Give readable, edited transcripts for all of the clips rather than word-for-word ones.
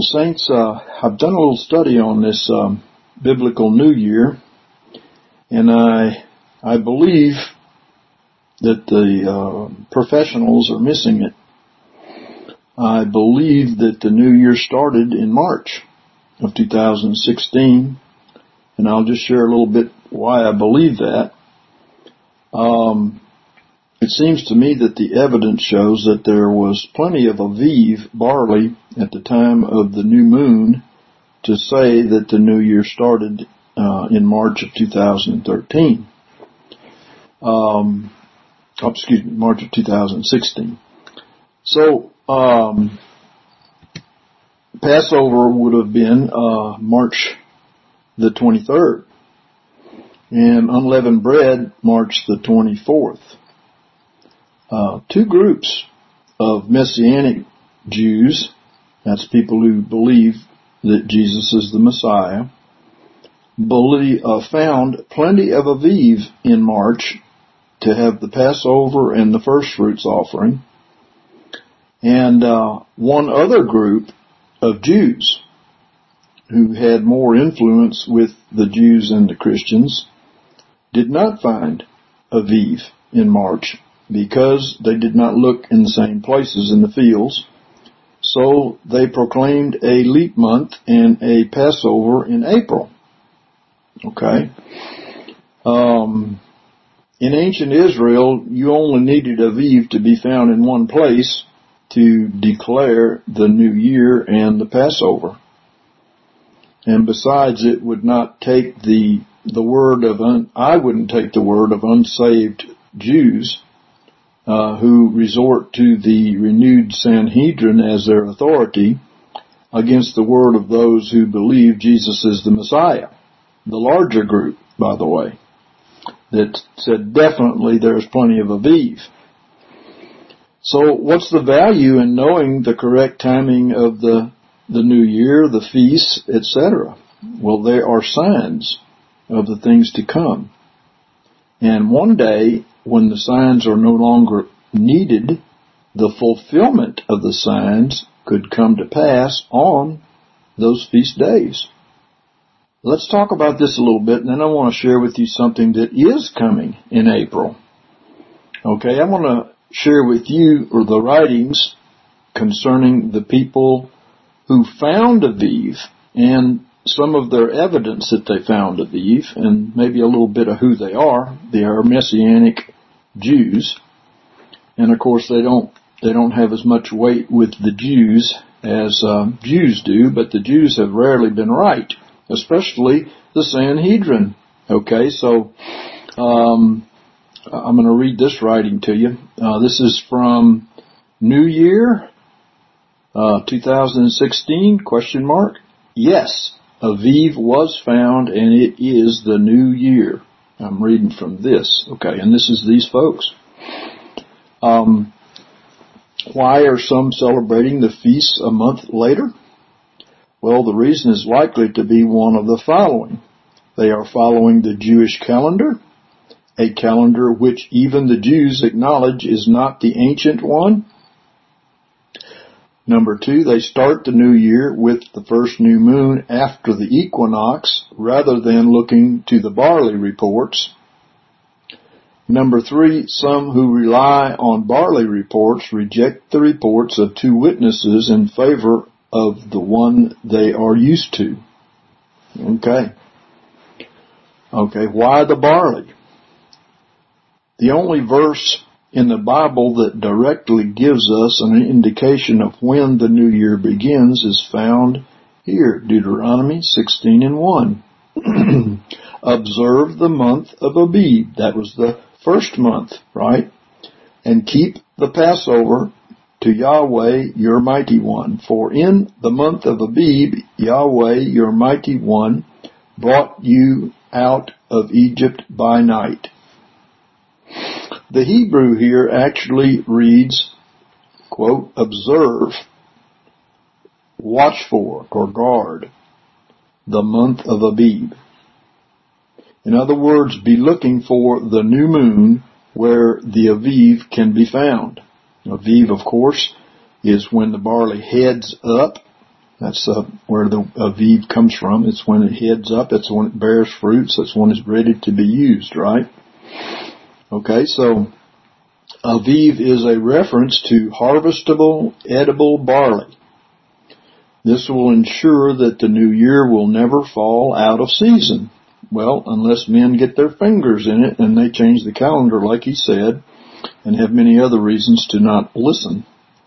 Well, Saints, I've done a little study on this biblical New Year, and I believe that the professionals are missing it. I believe that the New Year started in March of 2016, and I'll just share a little bit why I believe that. It seems to me that the evidence shows that there was plenty of Aviv barley at the time of the new moon to say that the new year started in March of 2013. March of 2016. So, Passover would have been March the 23rd, and unleavened bread March the 24th. Two groups of Messianic Jews, that's people who believe that Jesus is the Messiah, found plenty of Aviv in March to have the Passover and the first fruits offering. And one other group of Jews who had more influence with the Jews and the Christians did not find Aviv in March because they did not look in the same places in the fields. So they proclaimed a leap month and a Passover in April. Okay. In ancient Israel, you only needed Aviv to be found in one place to declare the new year and the Passover. And besides, it would not take the word of, I wouldn't take the word of unsaved Jews who resort to the renewed Sanhedrin as their authority against the word of those who believe Jesus is the Messiah. The larger group, by the way, that said definitely there's plenty of Aviv. So what's the value in knowing the correct timing of the new year, the feasts, etc.? Well, there are signs of the things to come. And one day, when the signs are no longer needed, the fulfillment of the signs could come to pass on those feast days. Let's talk about this a little bit, and then I want to share with you something that is coming in April. Okay, I want to share with you the writings concerning the people who found Aviv and some of their evidence that they found Aviv, and maybe a little bit of who they are. They are Messianic Jews, and of course they don't have as much weight with the Jews as Jews do, but the Jews have rarely been right, especially the Sanhedrin. Okay, so I'm going to read this writing to you. This is from New Year 2016, ? Yes, Aviv was found, and it is the new year. I'm reading from this, okay, and this is these folks. Why are some celebrating the feasts a month later? Well, the reason is likely to be one of the following. They are following the Jewish calendar, a calendar which even the Jews acknowledge is not the ancient one. Number 2, they start the new year with the first new moon after the equinox rather than looking to the barley reports. Number 3, some who rely on barley reports reject the reports of 2 witnesses in favor of the one they are used to. Okay, why the barley? The only verse in the Bible that directly gives us an indication of when the new year begins is found here, Deuteronomy 16:1. Observe the month of Abib. That was the first month, right? And keep the Passover to Yahweh your mighty one. For in the month of Abib, Yahweh your mighty one brought you out of Egypt by night. The Hebrew here actually reads, quote, observe, watch for, or guard, the month of Abib. In other words, be looking for the new moon where the Aviv can be found. Aviv, of course, is when the barley heads up That's where the Aviv comes from. It's when it heads up. It's when it bears fruits. That's when it's ready to be used, right? Okay, so Aviv is a reference to harvestable, edible barley. This will ensure that the new year will never fall out of season. Well, unless men get their fingers in it and they change the calendar like he said, and have many other reasons to not listen.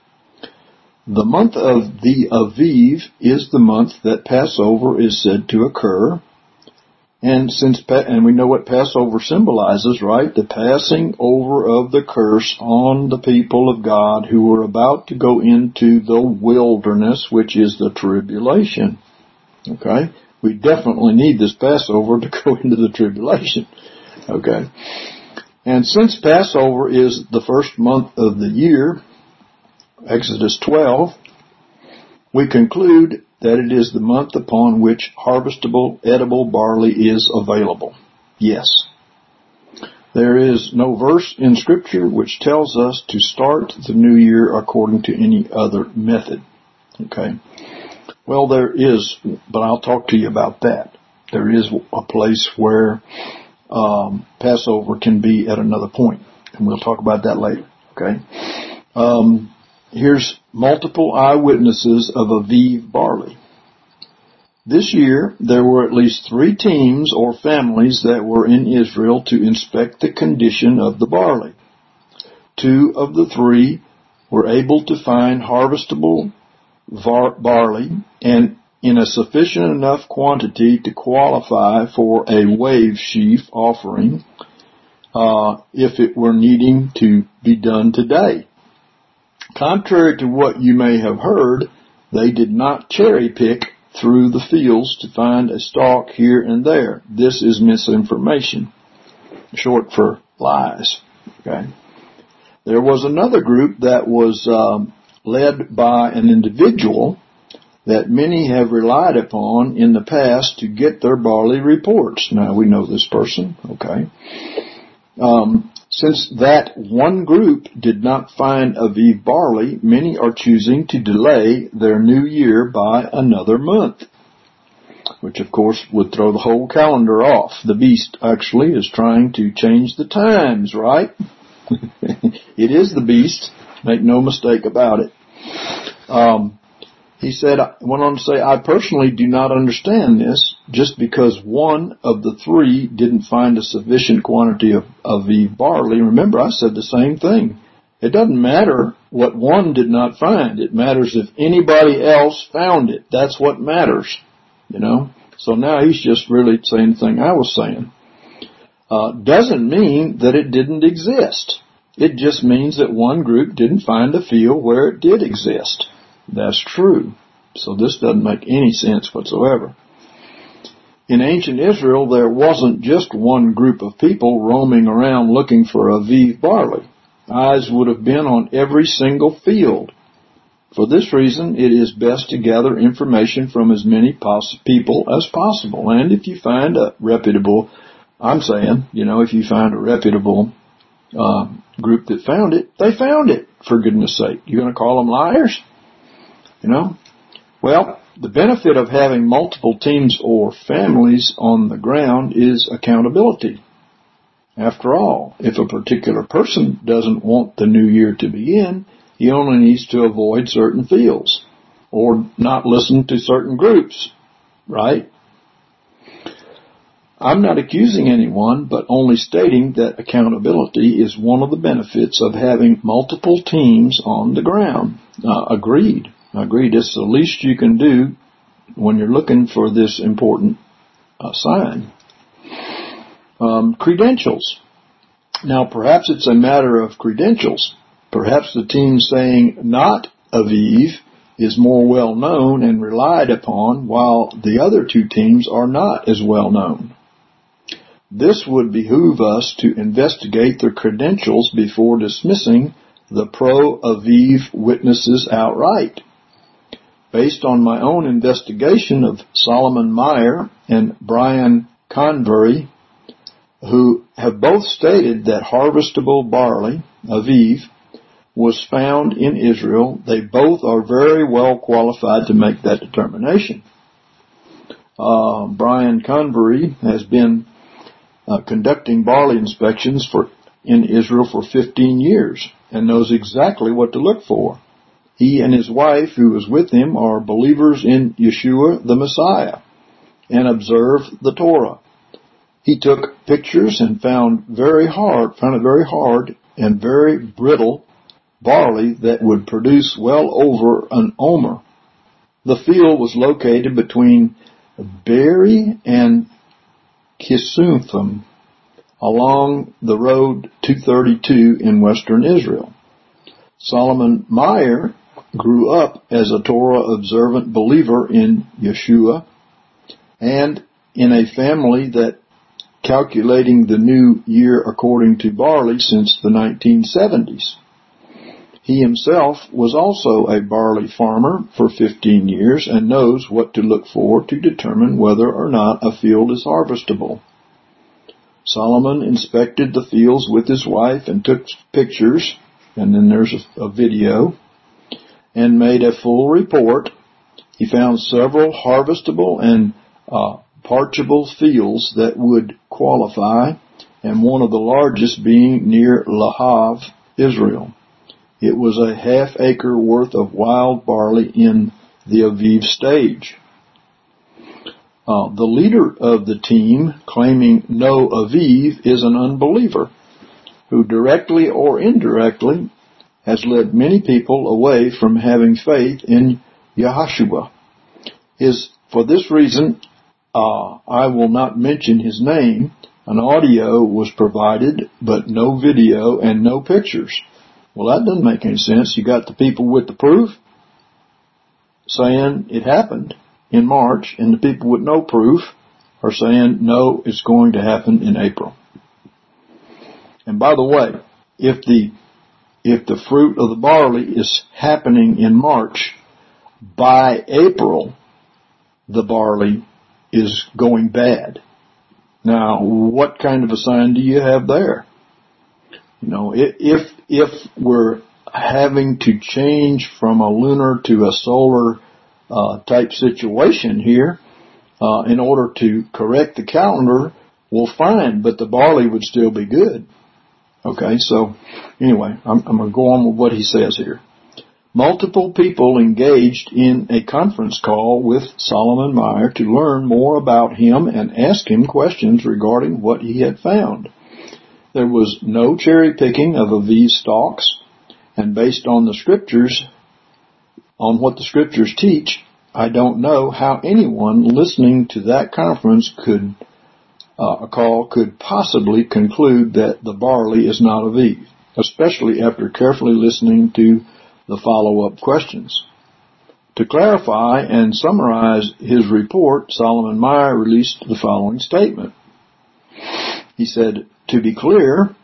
The month of the Aviv is the month that Passover is said to occur. And we know what Passover symbolizes, right? The passing over of the curse on the people of God who were about to go into the wilderness, which is the tribulation. Okay? We definitely need this Passover to go into the tribulation. Okay? And since Passover is the first month of the year, Exodus 12, we conclude that it is the month upon which harvestable, edible barley is available. Yes. There is no verse in Scripture which tells us to start the new year according to any other method. Okay. Well, there is, but I'll talk to you about that. There is a place where Passover can be at another point, and we'll talk about that later. Okay. Here's multiple eyewitnesses of Aviv barley. This year, there were at least 3 teams or families that were in Israel to inspect the condition of the barley. 2 of the 3 were able to find harvestable barley and in a sufficient enough quantity to qualify for a wave sheaf offering if it were needing to be done today. Contrary to what you may have heard, they did not cherry pick through the fields to find a stalk here and there. This is misinformation, short for lies. Okay. There was another group that was led by an individual that many have relied upon in the past to get their barley reports. Now we know this person. Okay. Since that one group did not find Aviv barley, many are choosing to delay their new year by another month, which of course would throw the whole calendar off. The beast actually is trying to change the times, right? It is the beast. Make no mistake about it. He went on to say, I personally do not understand this. Just because one of the 3 didn't find a sufficient quantity of Aviv barley. Remember, I said the same thing. It doesn't matter what one did not find. It matters if anybody else found it. That's what matters. You know? So now he's just really saying the thing I was saying. Doesn't mean that it didn't exist. It just means that one group didn't find a field where it did exist. That's true. So this doesn't make any sense whatsoever. In ancient Israel, there wasn't just one group of people roaming around looking for Aviv barley. Eyes would have been on every single field. For this reason, it is best to gather information from as many people as possible. And if you find a reputable, if you find a reputable group that found it, they found it, for goodness sake. You're going to call them liars? You know? Well, the benefit of having multiple teams or families on the ground is accountability. After all, if a particular person doesn't want the new year to begin, he only needs to avoid certain fields or not listen to certain groups, right? I'm not accusing anyone, but only stating that accountability is one of the benefits of having multiple teams on the ground. Agreed. It's the least you can do when you're looking for this important sign. Credentials. Now, perhaps it's a matter of credentials. Perhaps the team saying not Aviv is more well known and relied upon, while the other 2 teams are not as well known. This would behoove us to investigate their credentials before dismissing the pro-Aviv witnesses outright. Based on my own investigation of Solomon Meyer and Brian Convery, who have both stated that harvestable barley, Aviv, was found in Israel, they both are very well qualified to make that determination. Brian Convery has been conducting barley inspections in Israel for 15 years and knows exactly what to look for. He and his wife, who was with him, are believers in Yeshua the Messiah and observe the Torah. He took pictures and found it very hard and very brittle barley that would produce well over an omer. The field was located between Beeri and Kisuthim along the road 232 in western Israel. Solomon Meyer grew up as a Torah-observant believer in Yeshua and in a family that calculating the new year according to barley since the 1970s. He himself was also a barley farmer for 15 years and knows what to look for to determine whether or not a field is harvestable. Solomon inspected the fields with his wife and took pictures, and then there's a video, and made a full report. He found several harvestable and parchable fields that would qualify, and one of the largest being near Lahav, Israel. It was a half-acre worth of wild barley in the Aviv stage. The leader of the team, claiming no Aviv, is an unbeliever who directly or indirectly has led many people away from having faith in Yahshua. For this reason, I will not mention his name. An audio was provided, but no video and no pictures. Well, that doesn't make any sense. You got the people with the proof saying it happened in March, and the people with no proof are saying, no, it's going to happen in April. And by the way, if the fruit of the barley is happening in March, by April, the barley is going bad. Now, what kind of a sign do you have there? You know, if we're having to change from a lunar to a solar type situation here in order to correct the calendar, well, fine, but the barley would still be good. Okay, so anyway, I'm going to go on with what he says here. Multiple people engaged in a conference call with Solomon Meyer to learn more about him and ask him questions regarding what he had found. There was no cherry picking of Aviv stalks, and based on the scriptures, on what the scriptures teach, I don't know how anyone listening to that conference could possibly conclude that the barley is not Aviv, especially after carefully listening to the follow-up questions. To clarify and summarize his report, Solomon Meyer released the following statement. He said, to be clear,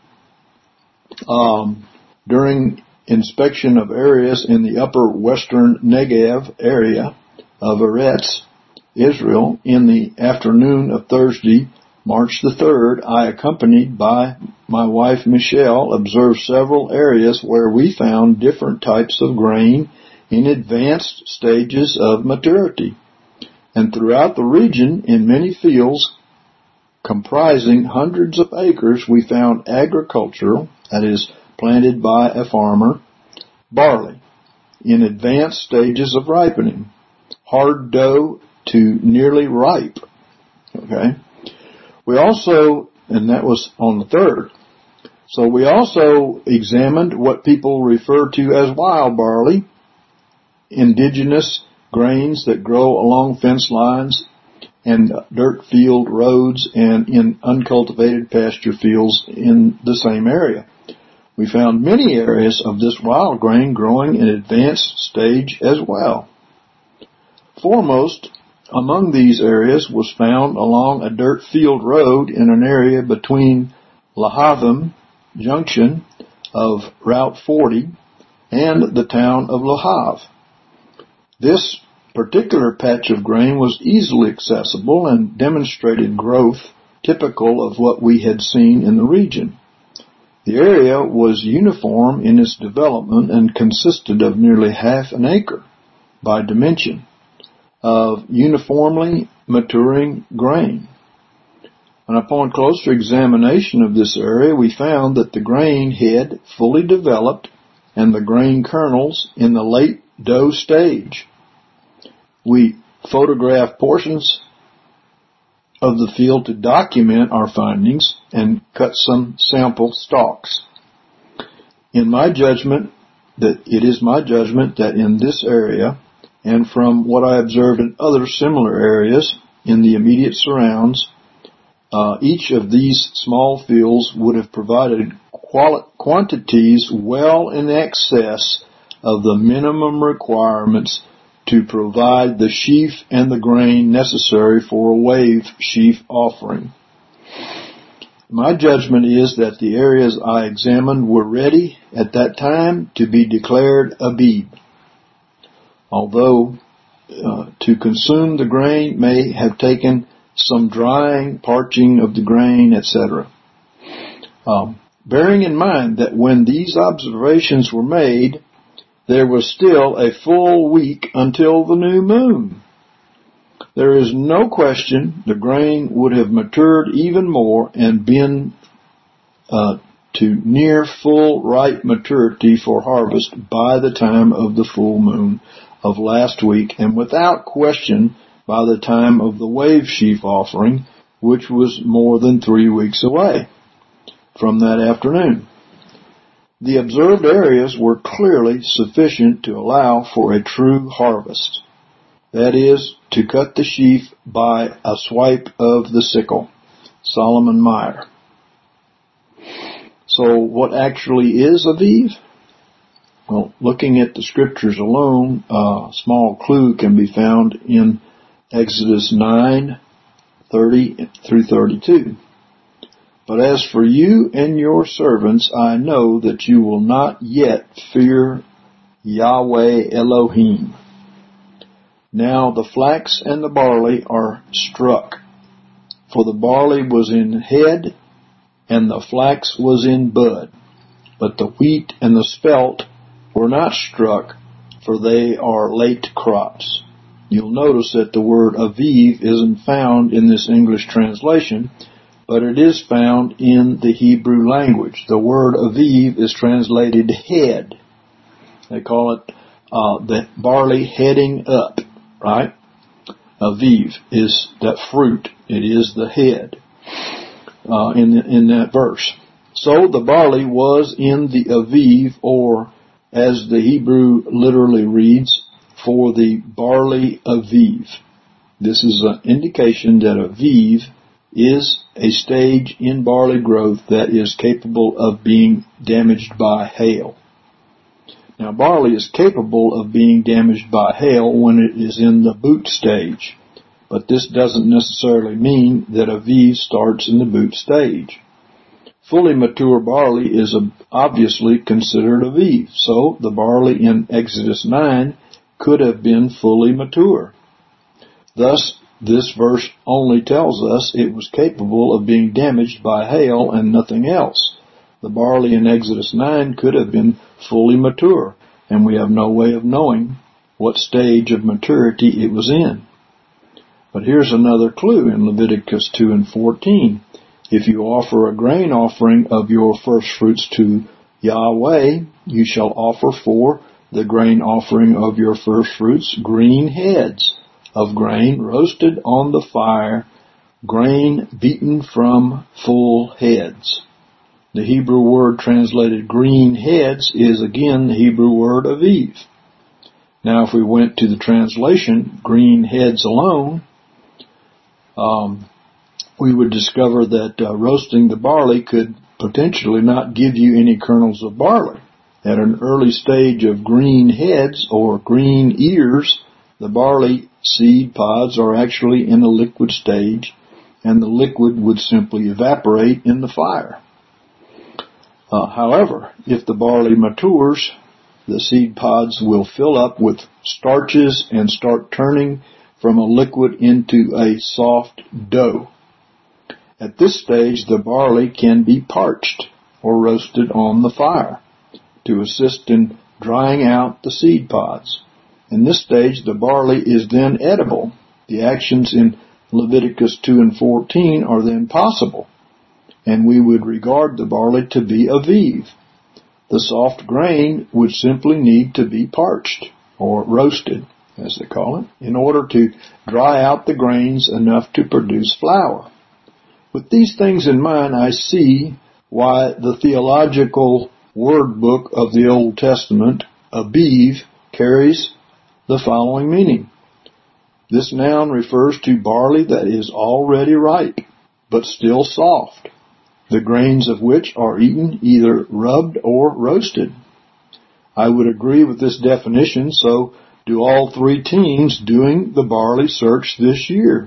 during inspection of areas in the upper western Negev area of Eretz, Israel, in the afternoon of Thursday, March the 3rd, I, accompanied by my wife Michelle, observed several areas where we found different types of grain in advanced stages of maturity. And throughout the region, in many fields comprising hundreds of acres, we found agricultural, that is, planted by a farmer, barley, in advanced stages of ripening, hard dough to nearly ripe. Okay? We also, and that was on the 3rd, so we also examined what people refer to as wild barley, indigenous grains that grow along fence lines and dirt field roads and in uncultivated pasture fields in the same area. We found many areas of this wild grain growing in advanced stage as well. Foremost among these areas was found along a dirt field road in an area between Lahavim junction of Route 40 and the town of Lahav. This particular patch of grain was easily accessible and demonstrated growth typical of what we had seen in the region. The area was uniform in its development and consisted of nearly half an acre by dimension of uniformly maturing grain. And upon closer examination of this area, we found that the grain head fully developed and the grain kernels in the late dough stage. We photographed portions of the field to document our findings and cut some sample stalks. It is my judgment that in this area, and from what I observed in other similar areas in the immediate surrounds, each of these small fields would have provided quantities well in excess of the minimum requirements to provide the sheaf and the grain necessary for a wave sheaf offering. My judgment is that the areas I examined were ready at that time to be declared Aviv, although to consume the grain may have taken some drying, parching of the grain, etc. Bearing in mind that when these observations were made, there was still a full week until the new moon. There is no question the grain would have matured even more and been to near full ripe maturity for harvest by the time of the full moon of last week, and without question by the time of the wave sheaf offering, which was more than 3 weeks away from that afternoon. The observed areas were clearly sufficient to allow for a true harvest. That is, to cut the sheaf by a swipe of the sickle. Solomon Meyer. So what actually is Aviv? Well, looking at the scriptures alone, a small clue can be found in Exodus 9:30 through 32. But as for you and your servants, I know that you will not yet fear Yahweh Elohim. Now the flax and the barley are struck, for the barley was in head and the flax was in bud, but the wheat and the spelt were not struck, for they are late crops. You'll notice that the word Aviv isn't found in this English translation, but it is found in the Hebrew language. The word Aviv is translated head. They call it the barley heading up, right? Aviv is that fruit. It is the head in that verse. So the barley was in the Aviv, or as the Hebrew literally reads, for the barley Aviv. This is an indication that Aviv is a stage in barley growth that is capable of being damaged by hail. Now, barley is capable of being damaged by hail when it is in the boot stage, but this doesn't necessarily mean that Aviv starts in the boot stage. Fully mature barley is obviously considered Aviv, so the barley in Exodus 9 could have been fully mature. Thus, this verse only tells us it was capable of being damaged by hail and nothing else. The barley in Exodus 9 could have been fully mature, and we have no way of knowing what stage of maturity it was in. But here's another clue in Leviticus 2 and 14. If you offer a grain offering of your first fruits to Yahweh, you shall offer for the grain offering of your first fruits green heads of grain roasted on the fire, grain beaten from full heads. The Hebrew word translated green heads is again the Hebrew word Aviv. Now if we went to the translation, green heads alone, we would discover that roasting the barley could potentially not give you any kernels of barley. At an early stage of green heads or green ears, the barley seed pods are actually in a liquid stage, and the liquid would simply evaporate in the fire. However, if the barley matures, the seed pods will fill up with starches and start turning from a liquid into a soft dough. At this stage, the barley can be parched, or roasted on the fire to assist in drying out the seed pods. In this stage, the barley is then edible. The actions in Leviticus 2 and 14 are then possible, and we would regard the barley to be aviv. The soft grain would simply need to be parched, or roasted, as they call it, in order to dry out the grains enough to produce flour. With these things in mind, I see why the theological word book of the Old Testament, aviv, carries the following meaning. This noun refers to barley that is already ripe, but still soft, the grains of which are eaten either rubbed or roasted. I would agree with this definition, so do all three teams doing the barley search this year.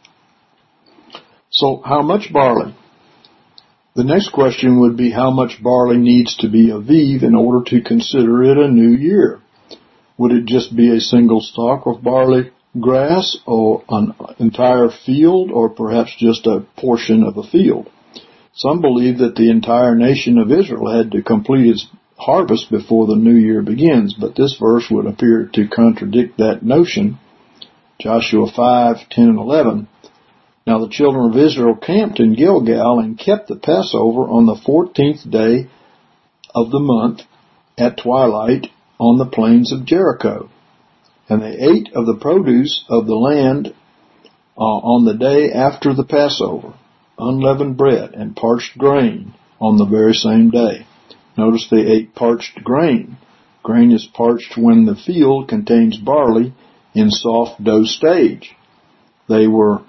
So how much barley? The next question would be how much barley needs to be aviv in order to consider it a new year. Would it just be a single stalk of barley grass, or an entire field, or perhaps just a portion of a field? Some believe that the entire nation of Israel had to complete its harvest before the new year begins, but this verse would appear to contradict that notion. Joshua 5:10 and 11. Now the children of Israel camped in Gilgal and kept the Passover on the 14th day of the month at twilight on the plains of Jericho. And they ate of the produce of the land on the day after the Passover, unleavened bread and parched grain on the very same day. Notice they ate parched grain. Grain is parched when the field contains barley in soft dough stage. They were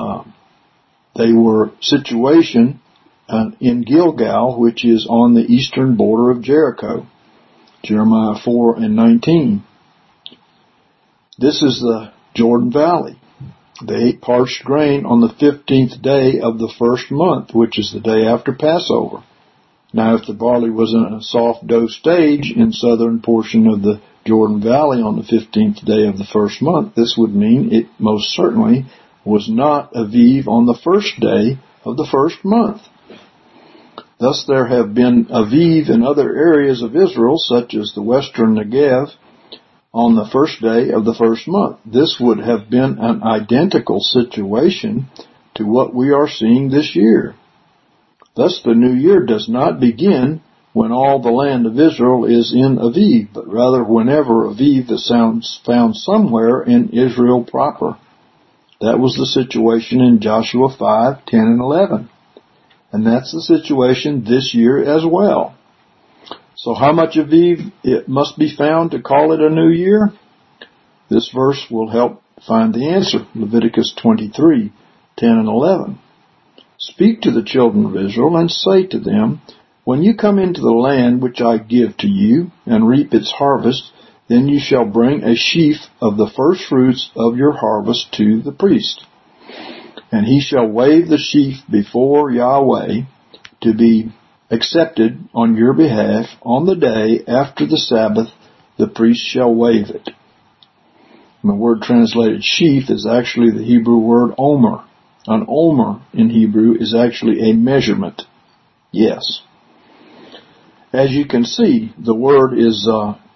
situation in Gilgal, which is on the eastern border of Jericho. Jeremiah 4 and 19. This is the Jordan Valley. They ate parched grain on the 15th day of the first month, which is the day after Passover. Now, if the barley was in a soft dough stage in southern portion of the Jordan Valley on the 15th day of the first month, this would mean it most certainly was not aviv on the first day of the first month. Thus, there have been aviv in other areas of Israel, such as the western Negev, on the first day of the first month. This would have been an identical situation to what we are seeing this year. Thus, the new year does not begin when all the land of Israel is in aviv, but rather whenever aviv is found somewhere in Israel proper. That was the situation in Joshua 5:10 and 11. And that's the situation this year as well. So how much aviv it must be found to call it a new year? This verse will help find the answer. Leviticus 23:10 and 11. Speak to the children of Israel and say to them, when you come into the land which I give to you and reap its harvest, then you shall bring a sheaf of the first fruits of your harvest to the priest. And he shall wave the sheaf before Yahweh to be accepted on your behalf on the day after the Sabbath. The priest shall wave it. And the word translated sheaf is actually the Hebrew word omer. An omer in Hebrew is actually a measurement. Yes. As you can see, the word is,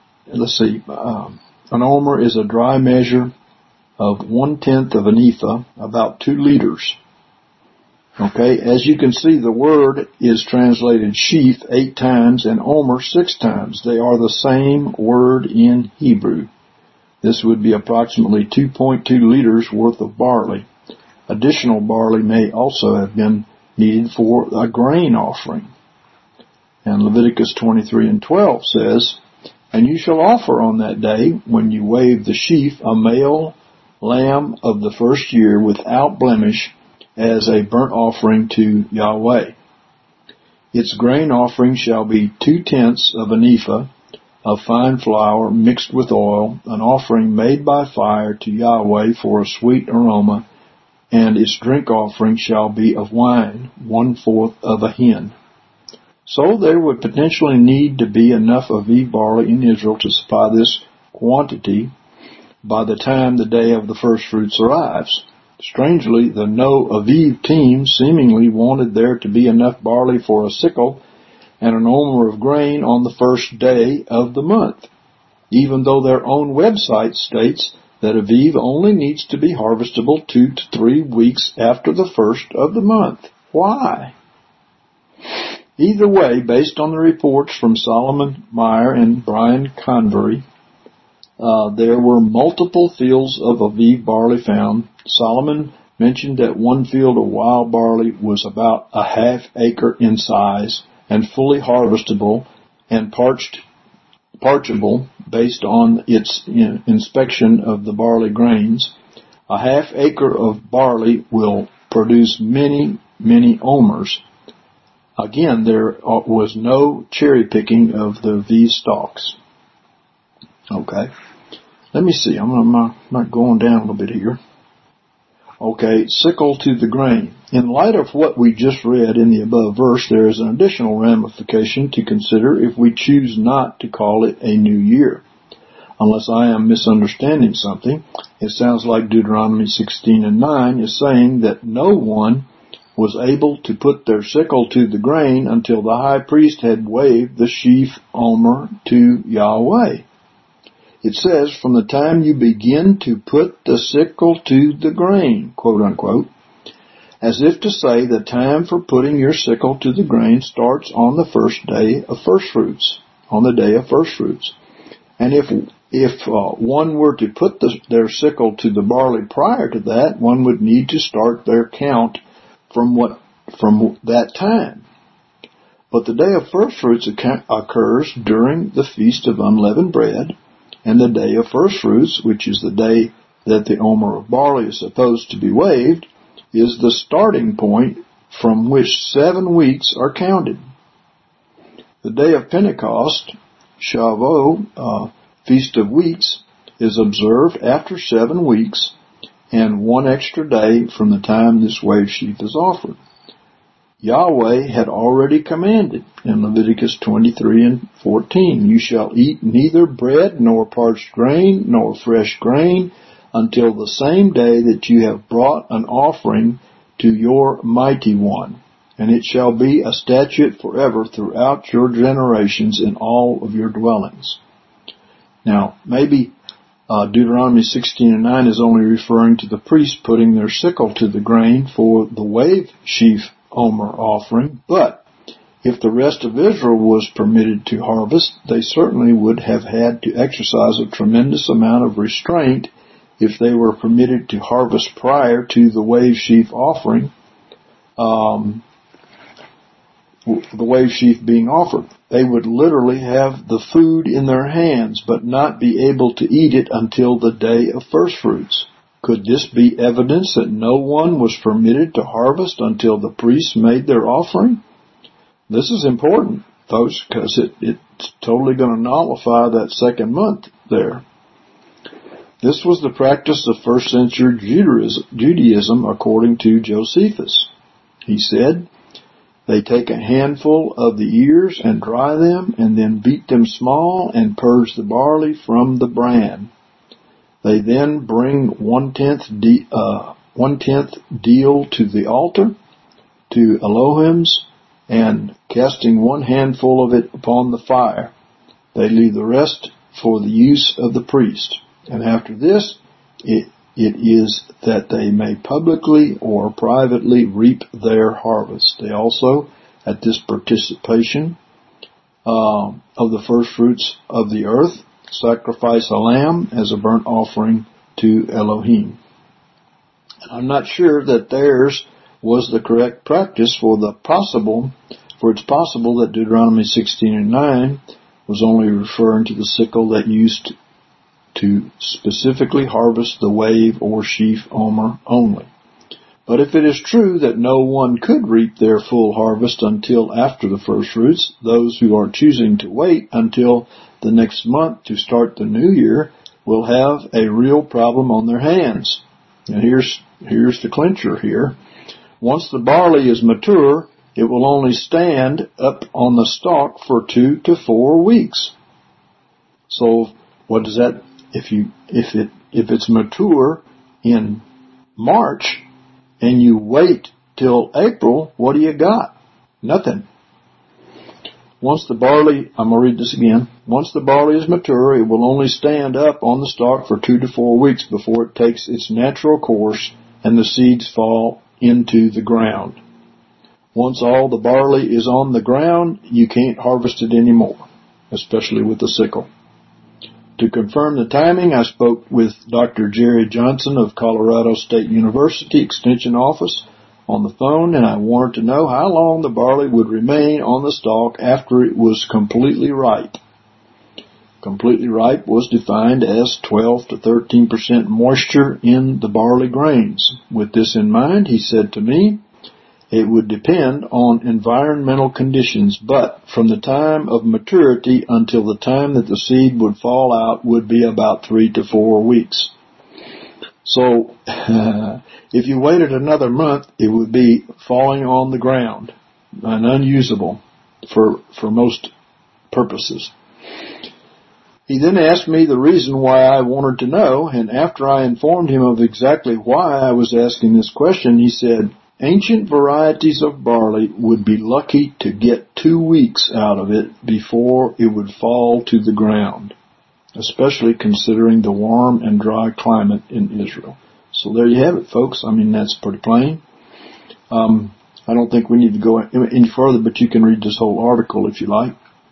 an omer is a dry measure of 1/10 of an ephah, about 2 liters. Okay, as you can see, the word is translated sheaf 8 times and omer 6 times. They are the same word in Hebrew. This would be approximately 2.2 liters worth of barley. Additional barley may also have been needed for a grain offering. And Leviticus 23 and 12 says, and you shall offer on that day, when you wave the sheaf, a male lamb of the first year without blemish as a burnt offering to Yahweh. Its grain offering shall be 2/10 of an ephah of fine flour mixed with oil, an offering made by fire to Yahweh for a sweet aroma, and its drink offering shall be of wine, 1/4 of a hin. So there would potentially need to be enough aviv barley in Israel to supply this quantity by the time the day of the first fruits arrives. Strangely, the no aviv team seemingly wanted there to be enough barley for a sickle and an omer of grain on the first day of the month, even though their own website states that Aviv only needs to be harvestable 2 to 3 weeks after the first of the month. Why? Either way, based on the reports from Solomon Meyer and Brian Convery, there were multiple fields of Aviv barley found. Solomon mentioned that one field of wild barley was about a half acre in size and fully harvestable and parchable based on its inspection of the barley grains. A half acre of barley will produce many, many omers. Again, there was no cherry picking of the Aviv stalks. Okay. Let me see. I'm going down a little bit here. Okay, sickle to the grain. In light of what we just read in the above verse, there is an additional ramification to consider if we choose not to call it a new year. Unless I am misunderstanding something, it sounds like Deuteronomy 16:9 is saying that no one was able to put their sickle to the grain until the high priest had waved the sheaf omer to Yahweh. It says, from the time you begin to put the sickle to the grain, quote unquote, as if to say the time for putting your sickle to the grain starts on the first day of first fruits, on the day of first fruits. And if one were to put their sickle to the barley prior to that, one would need to start their count from that time. But the day of first fruits occurs during the Feast of Unleavened Bread, and the day of first fruits, which is the day that the omer of barley is supposed to be waved, is the starting point from which 7 weeks are counted. The day of Pentecost, Shavuot, Feast of Weeks, is observed after 7 weeks and 1 extra day from the time this wave sheaf is offered. Yahweh had already commanded in Leviticus 23:14, you shall eat neither bread nor parched grain nor fresh grain until the same day that you have brought an offering to your mighty one, and it shall be a statute forever throughout your generations in all of your dwellings. Now, maybe Deuteronomy 16:9 is only referring to the priests putting their sickle to the grain for the wave sheaf omer offering, but if the rest of Israel was permitted to harvest, they certainly would have had to exercise a tremendous amount of restraint if they were permitted to harvest prior to the wave sheaf offering, the wave sheaf being offered. They would literally have the food in their hands, but not be able to eat it until the day of first fruits. Could this be evidence that no one was permitted to harvest until the priests made their offering? This is important, folks, because it's totally going to nullify that second month there. This was the practice of first century Judaism according to Josephus. He said, they take a handful of the ears and dry them and then beat them small and purge the barley from the bran. They then bring 1/10 deal to the altar, to Elohim's, and casting 1 handful of it upon the fire, they leave the rest for the use of the priest. And after this, it is that they may publicly or privately reap their harvest. They also, at this participation of the first fruits of the earth, sacrifice a lamb as a burnt offering to Elohim. I'm not sure that theirs was the correct practice, for it's possible that Deuteronomy 16:9 was only referring to the sickle that used to specifically harvest the wave or sheaf omer only. But if it is true that no one could reap their full harvest until after the first fruits, those who are choosing to wait until the next month to start the new year will have a real problem on their hands. And here's the clincher here. Once the barley is mature, it will only stand up on the stalk for 2 to 4 weeks. So what does that, if it's mature in March and you wait till April, what do you got? Nothing. Once the barley, I'm going to read this again. Once the barley is mature, it will only stand up on the stalk for 2 to 4 weeks before it takes its natural course and the seeds fall into the ground. Once all the barley is on the ground, you can't harvest it anymore, especially with the sickle. To confirm the timing, I spoke with Dr. Jerry Johnson of Colorado State University Extension Office on the phone, and I wanted to know how long the barley would remain on the stalk after it was completely ripe. Completely ripe was defined as 12 to 13% moisture in the barley grains. With this in mind, he said to me, it would depend on environmental conditions, but from the time of maturity until the time that the seed would fall out would be about 3 to 4 weeks. So, if you waited another month, it would be falling on the ground and unusable for most purposes. He then asked me the reason why I wanted to know, and after I informed him of exactly why I was asking this question, he said, ancient varieties of barley would be lucky to get 2 weeks out of it before it would fall to the ground, especially considering the warm and dry climate in Israel. So there you have it, folks. I mean, that's pretty plain. I don't think we need to go any further, but you can read this whole article if you like.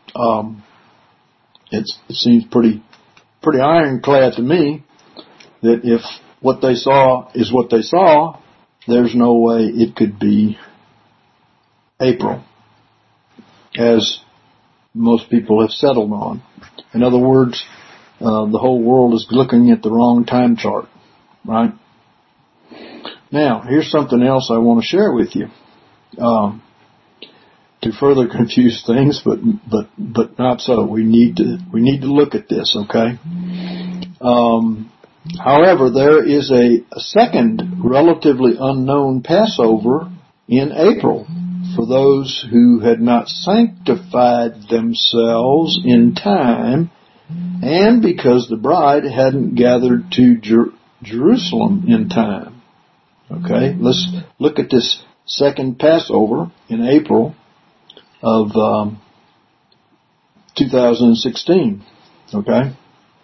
It seems pretty ironclad to me that if what they saw is what they saw, there's no way it could be April, as most people have settled on. In other words, the whole world is looking at the wrong time chart, right? Now, here's something else I want to share with you. To further confuse things, but not so. We need to look at this, okay? However, there is a second relatively unknown Passover in April for those who had not sanctified themselves in time, and because the bride hadn't gathered to Jerusalem in time. Okay, let's look at this second Passover in April of 2016. Okay.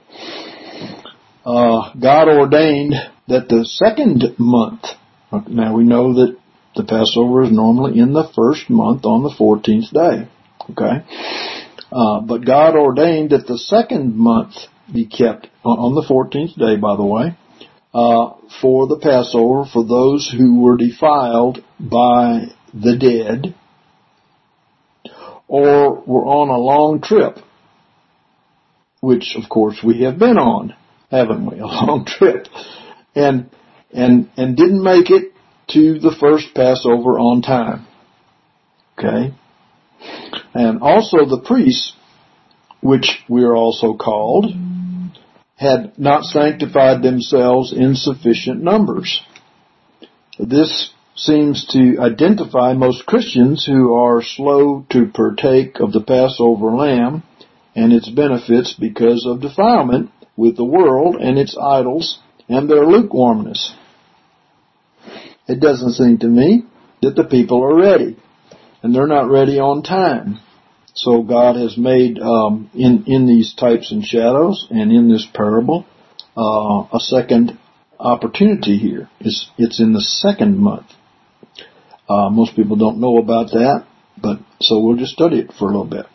God ordained that the second month, now we know that the Passover is normally in the first month on the 14th day, okay? But God ordained that the second month be kept on the 14th day, by the way, for the Passover for those who were defiled by the dead or were on a long trip, which of course we have been on, haven't we? A long trip. And didn't make it to the first Passover on time. Okay? And also the priests, which we are also called, had not sanctified themselves in sufficient numbers. This seems to identify most Christians who are slow to partake of the Passover lamb and its benefits because of defilement with the world and its idols and their lukewarmness. It doesn't seem to me that the people are ready, and they're not ready on time. So God has made, in these types and shadows and in this parable, a second opportunity here. It's in the second month. Most people don't know about that, but so we'll just study it for a little bit.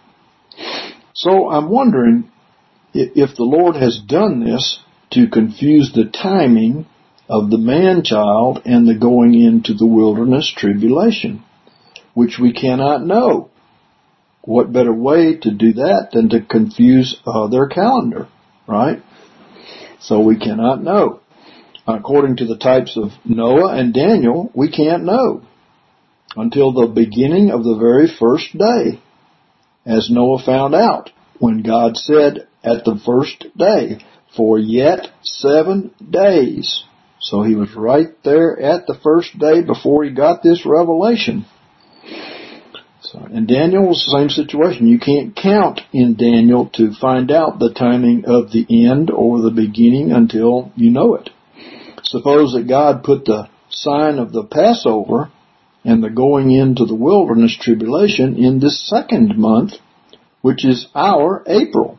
So I'm wondering if the Lord has done this to confuse the timing of the man-child and the going into the wilderness tribulation, which we cannot know. What better way to do that than to confuse their calendar, right? So we cannot know. According to the types of Noah and Daniel, we can't know until the beginning of the very first day, as Noah found out when God said at the first day, for yet 7 days. So he was right there at the first day before he got this revelation. So, and Daniel was the same situation. You can't count in Daniel to find out the timing of the end or the beginning until you know it. Suppose that God put the sign of the Passover and the going into the wilderness tribulation in this second month which is our April.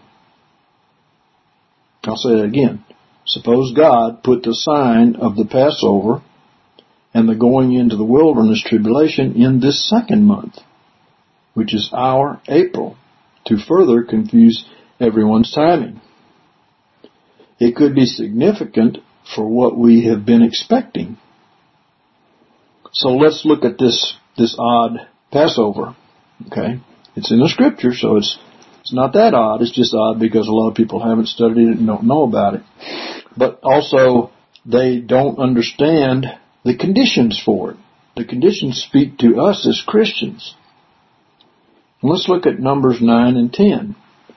I'll say that again. Suppose God put the sign of the Passover and the going into the wilderness tribulation in this second month, which is our April, to further confuse everyone's timing. It could be significant for what we have been expecting. So let's look at this odd Passover. Okay? It's in the scripture, so it's not that odd. It's just odd because a lot of people haven't studied it and don't know about it. But also, they don't understand the conditions for it. The conditions speak to us as Christians. And let's look at Numbers 9 and 10.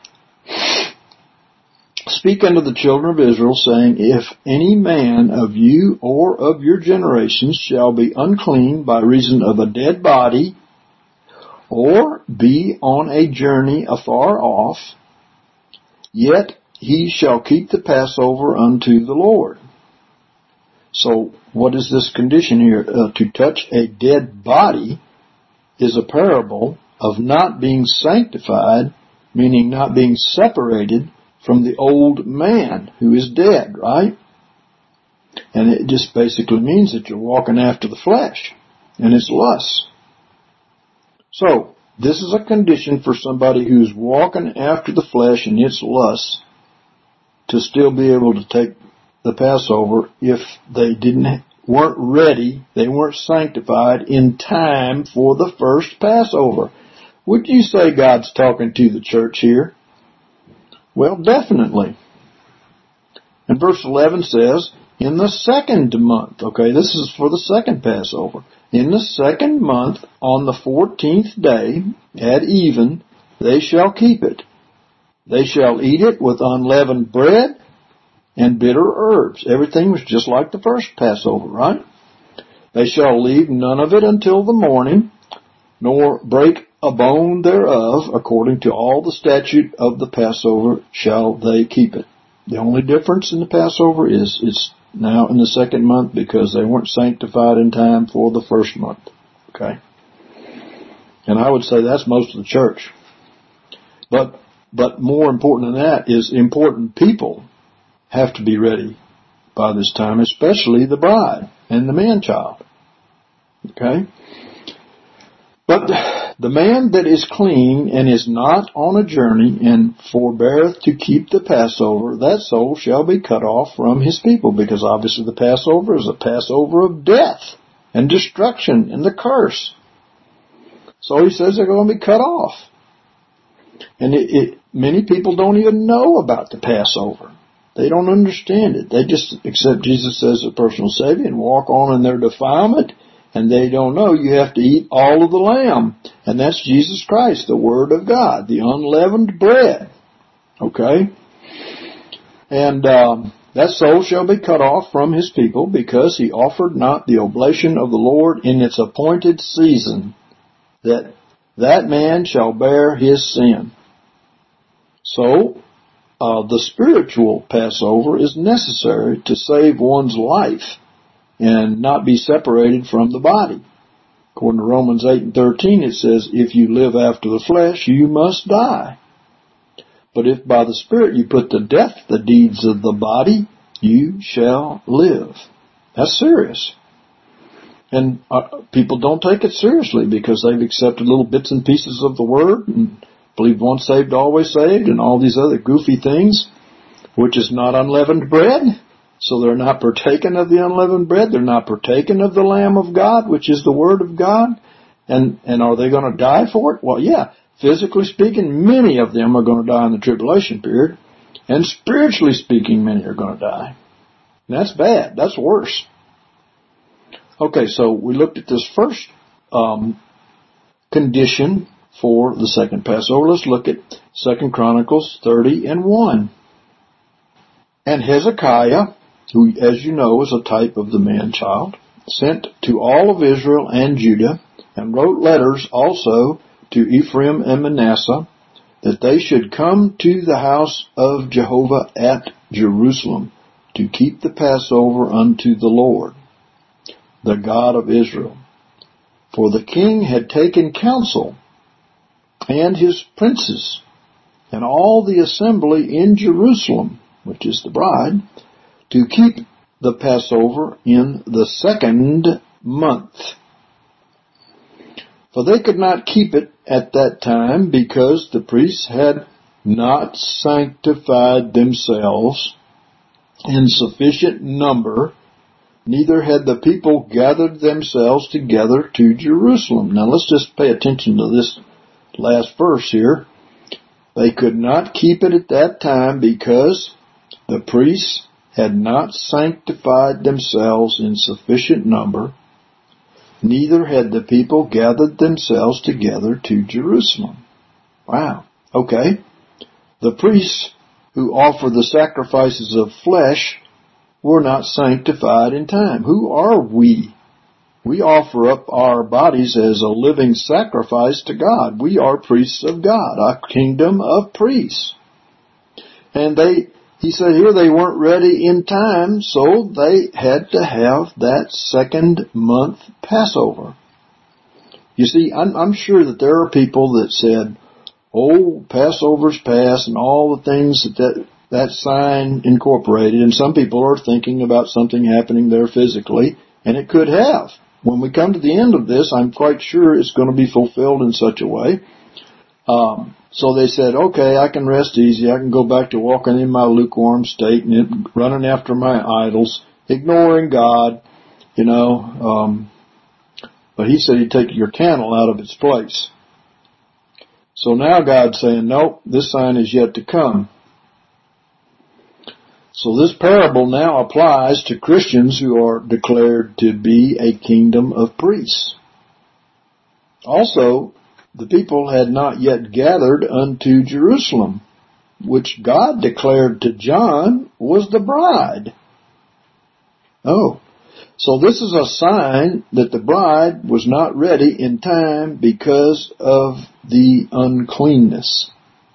Speak unto the children of Israel, saying, If any man of you or of your generations shall be unclean by reason of a dead body, or be on a journey afar off, yet he shall keep the Passover unto the Lord. So, what is this condition here? To touch a dead body is a parable of not being sanctified, meaning not being separated from the old man who is dead, right? And it just basically means that you're walking after the flesh and its lusts. So, this is a condition for somebody who's walking after the flesh and its lusts to still be able to take the Passover if they weren't ready, they weren't sanctified in time for the first Passover. Would you say God's talking to the church here? Well, definitely. And verse 11 says, in the second month, okay, this is for the second Passover. In the second month, on the 14th day, at even, they shall keep it. They shall eat it with unleavened bread and bitter herbs. Everything was just like the first Passover, right? They shall leave none of it until the morning, nor break a bone thereof. According to all the statute of the Passover shall they keep it. The only difference in the Passover is it's now in the second month because they weren't sanctified in time for the first month. Okay? And I would say that's most of the church. But more important than that is important people have to be ready by this time, especially the bride and the man-child. Okay? But the man that is clean and is not on a journey and forbeareth to keep the Passover, that soul shall be cut off from his people, because obviously the Passover is a Passover of death and destruction and the curse. So he says they're going to be cut off. And many people don't even know about the Passover. They don't understand it. They just accept Jesus as a personal Savior and walk on in their defilement, and they don't know you have to eat all of the lamb. And that's Jesus Christ, the Word of God, the unleavened bread. Okay? And that soul shall be cut off from his people, because he offered not the oblation of the Lord in its appointed season, that man shall bear his sin. So, the spiritual Passover is necessary to save one's life and not be separated from the body. According to Romans 8 and 13, it says, if you live after the flesh, you must die. But if by the Spirit you put to death the deeds of the body, you shall live. That's serious. And people don't take it seriously because they've accepted little bits and pieces of the Word and believe once saved, always saved, and all these other goofy things, which is not unleavened bread. So they're not partaken of the unleavened bread. They're not partaken of the Lamb of God, which is the Word of God. And are they going to die for it? Well, yeah. Physically speaking, many of them are going to die in the tribulation period. And spiritually speaking, many are going to die. And that's bad. That's worse. Okay, so we looked at this first condition for the second Passover. Let's look at 2 Chronicles 30 and 1. And Hezekiah, who, as you know, is a type of the man-child, sent to all of Israel and Judah, and wrote letters also to Ephraim and Manasseh, that they should come to the house of Jehovah at Jerusalem, to keep the Passover unto the Lord, the God of Israel. For the king had taken counsel, and his princes, and all the assembly in Jerusalem, which is the bride, to keep the Passover in the 2nd month. For they could not keep it at that time, because the priests had not sanctified themselves in sufficient number, neither had the people gathered themselves together to Jerusalem. Now let's just pay attention to this last verse here. They could not keep it at that time because the priests had not sanctified themselves in sufficient number, neither had the people gathered themselves together to Jerusalem. Wow. Okay. The priests who offer the sacrifices of flesh were not sanctified in time. Who are we? We offer up our bodies as a living sacrifice to God. We are priests of God, a kingdom of priests. And he said here they weren't ready in time, so they had to have that 2nd month Passover. You see, I'm sure that there are people that said, oh, Passover's past and all the things that sign incorporated, and some people are thinking about something happening there physically, and it could have. When we come to the end of this, I'm quite sure it's going to be fulfilled in such a way. So they said, okay, I can rest easy. I can go back to walking in my lukewarm state and running after my idols, ignoring God, but he said he'd take your candle out of its place. So now God's saying, nope, this sign is yet to come. So this parable now applies to Christians who are declared to be a kingdom of priests. Also, the people had not yet gathered unto Jerusalem, which God declared to John was the bride. Oh, so this is a sign that the bride was not ready in time because of the uncleanness.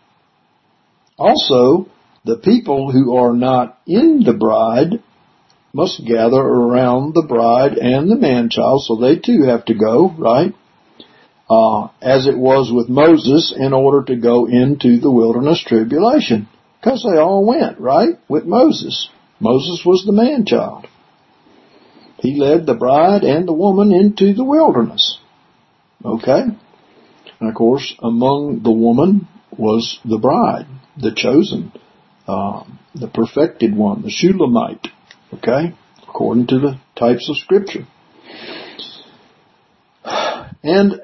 Also, the people who are not in the bride must gather around the bride and the man-child, so they too have to go, right? As it was with Moses, in order to go into the wilderness tribulation. Because they all went, right, with Moses. Moses was the man-child. He led the bride and the woman into the wilderness. Okay? And of course, among the woman was the bride, the chosen, the perfected one, the Shulamite. Okay? According to the types of Scripture. And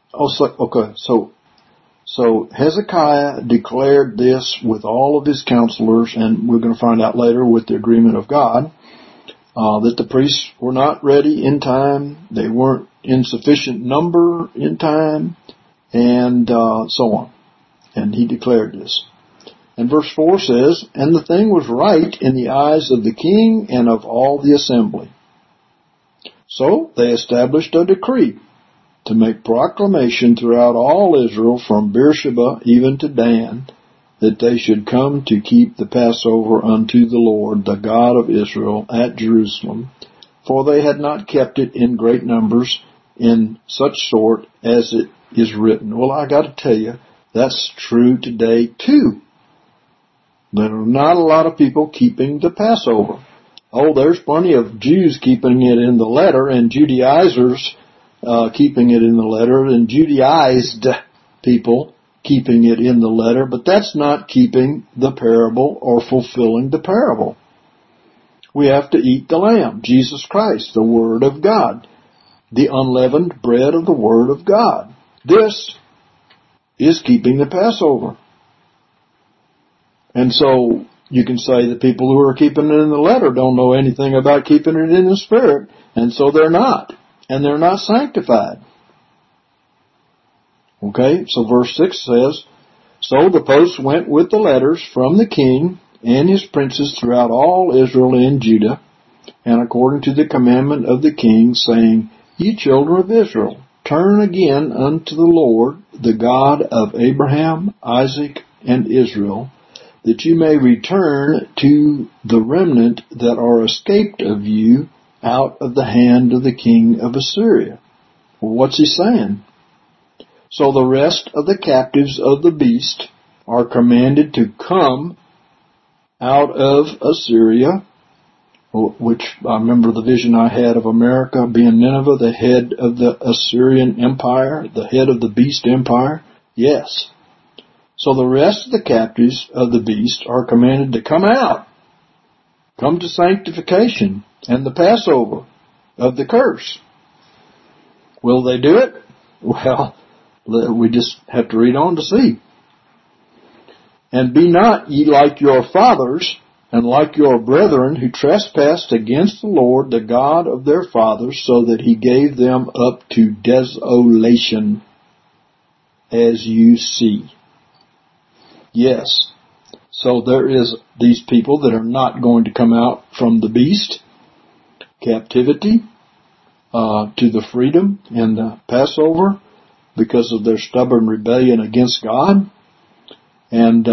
So Hezekiah declared this with all of his counselors, and we're going to find out later with the agreement of God, that the priests were not ready in time, they weren't in sufficient number in time, and so on. And he declared this. And verse 4 says, and the thing was right in the eyes of the king and of all the assembly. So they established a decree to make proclamation throughout all Israel from Beersheba even to Dan, that they should come to keep the Passover unto the Lord, the God of Israel, at Jerusalem, for they had not kept it in great numbers in such sort as it is written. Well, I got to tell you, that's true today too. There are not a lot of people keeping the Passover. Oh, there's plenty of Jews keeping it in the letter, and Judaizers keeping it in the letter, and Judaized people keeping it in the letter, but that's not keeping the parable or fulfilling the parable. We have to eat the Lamb, Jesus Christ, the Word of God, the unleavened bread of the Word of God. This is keeping the Passover. And so you can say the people who are keeping it in the letter don't know anything about keeping it in the Spirit, and so they're not. And they're not sanctified. Okay, so verse 6 says, so the post went with the letters from the king and his princes throughout all Israel and Judah, and according to the commandment of the king, saying, ye children of Israel, turn again unto the Lord, the God of Abraham, Isaac, and Israel, that you may return to the remnant that are escaped of you out of the hand of the king of Assyria. Well, what's he saying? So the rest of the captives of the beast are commanded to come out of Assyria, which I remember the vision I had of America being Nineveh, the head of the Assyrian Empire, the head of the beast empire. Yes. So the rest of the captives of the beast are commanded to come out, come to sanctification and the Passover of the curse. Will they do it? Well, we just have to read on to see. And be not ye like your fathers, and like your brethren who trespassed against the Lord, the God of their fathers, so that he gave them up to desolation, as you see. Yes. So there is these people that are not going to come out from the beast captivity to the freedom and the Passover because of their stubborn rebellion against God. And,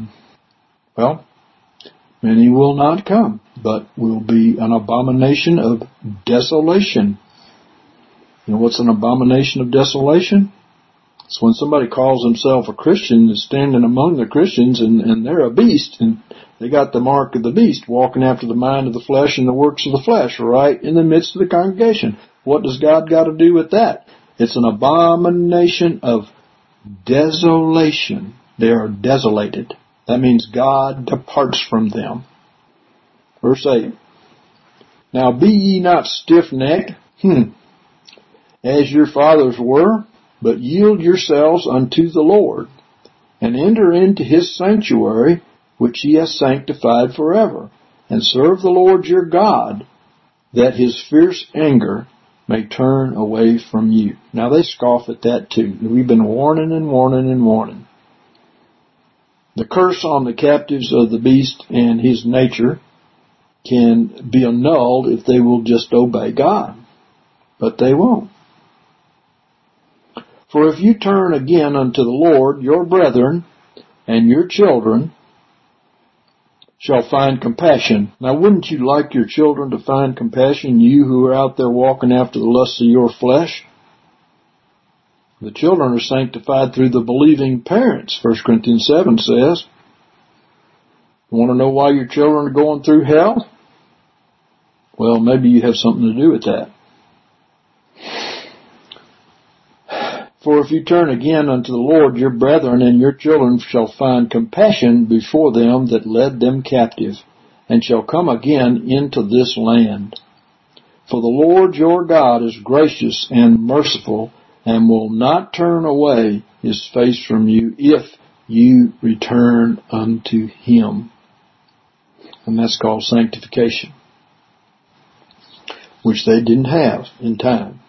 many will not come, but will be an abomination of desolation. You know what's an abomination of desolation? It's when somebody calls himself a Christian, is standing among the Christians, and they're a beast, and they got the mark of the beast, walking after the mind of the flesh and the works of the flesh, right in the midst of the congregation. What does God got to do with that? It's an abomination of desolation. They are desolated. That means God departs from them. Verse 8. Now be ye not stiff-necked, as your fathers were, but yield yourselves unto the Lord, and enter into his sanctuary, which he has sanctified forever, and serve the Lord your God, that his fierce anger may turn away from you. Now they scoff at that too. We've been warning and warning and warning. The curse on the captives of the beast and his nature can be annulled if they will just obey God. But they won't. For if you turn again unto the Lord, your brethren and your children shall find compassion. Now wouldn't you like your children to find compassion, you who are out there walking after the lusts of your flesh? The children are sanctified through the believing parents, 1 Corinthians 7 says. You want to know why your children are going through hell? Well, maybe you have something to do with that. For if you turn again unto the Lord, your brethren and your children shall find compassion before them that led them captive, and shall come again into this land. For the Lord your God is gracious and merciful, and will not turn away his face from you if you return unto him. And that's called sanctification, which they didn't have in time.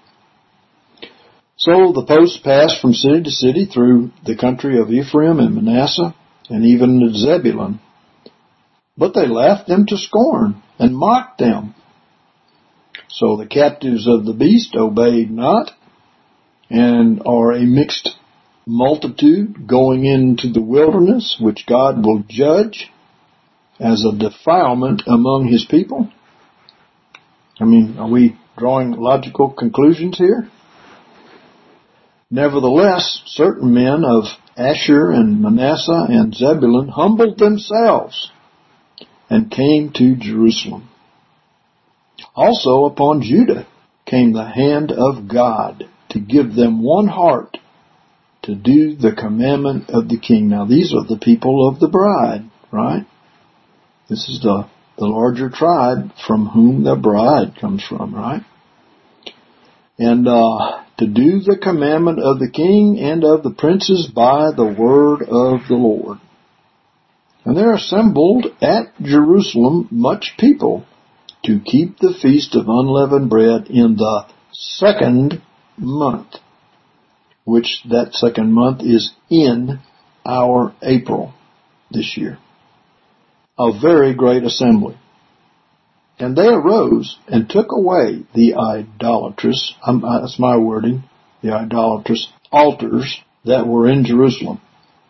So the posts passed from city to city through the country of Ephraim and Manasseh, and even to Zebulun. But they laughed them to scorn and mocked them. So the captives of the beast obeyed not, and are a mixed multitude going into the wilderness, which God will judge as a defilement among his people. I mean, are we drawing logical conclusions here? Nevertheless, certain men of Asher and Manasseh and Zebulun humbled themselves and came to Jerusalem. Also upon Judah came the hand of God to give them one heart to do the commandment of the king. Now these are the people of the bride, right? This is the larger tribe from whom the bride comes from, right? And to do the commandment of the king and of the princes by the word of the Lord. And there assembled at Jerusalem much people to keep the feast of unleavened bread in the second month, which that second month is in our April this year. A very great assembly. And they arose and took away the idolatrous, that's my wording, the idolatrous altars that were in Jerusalem.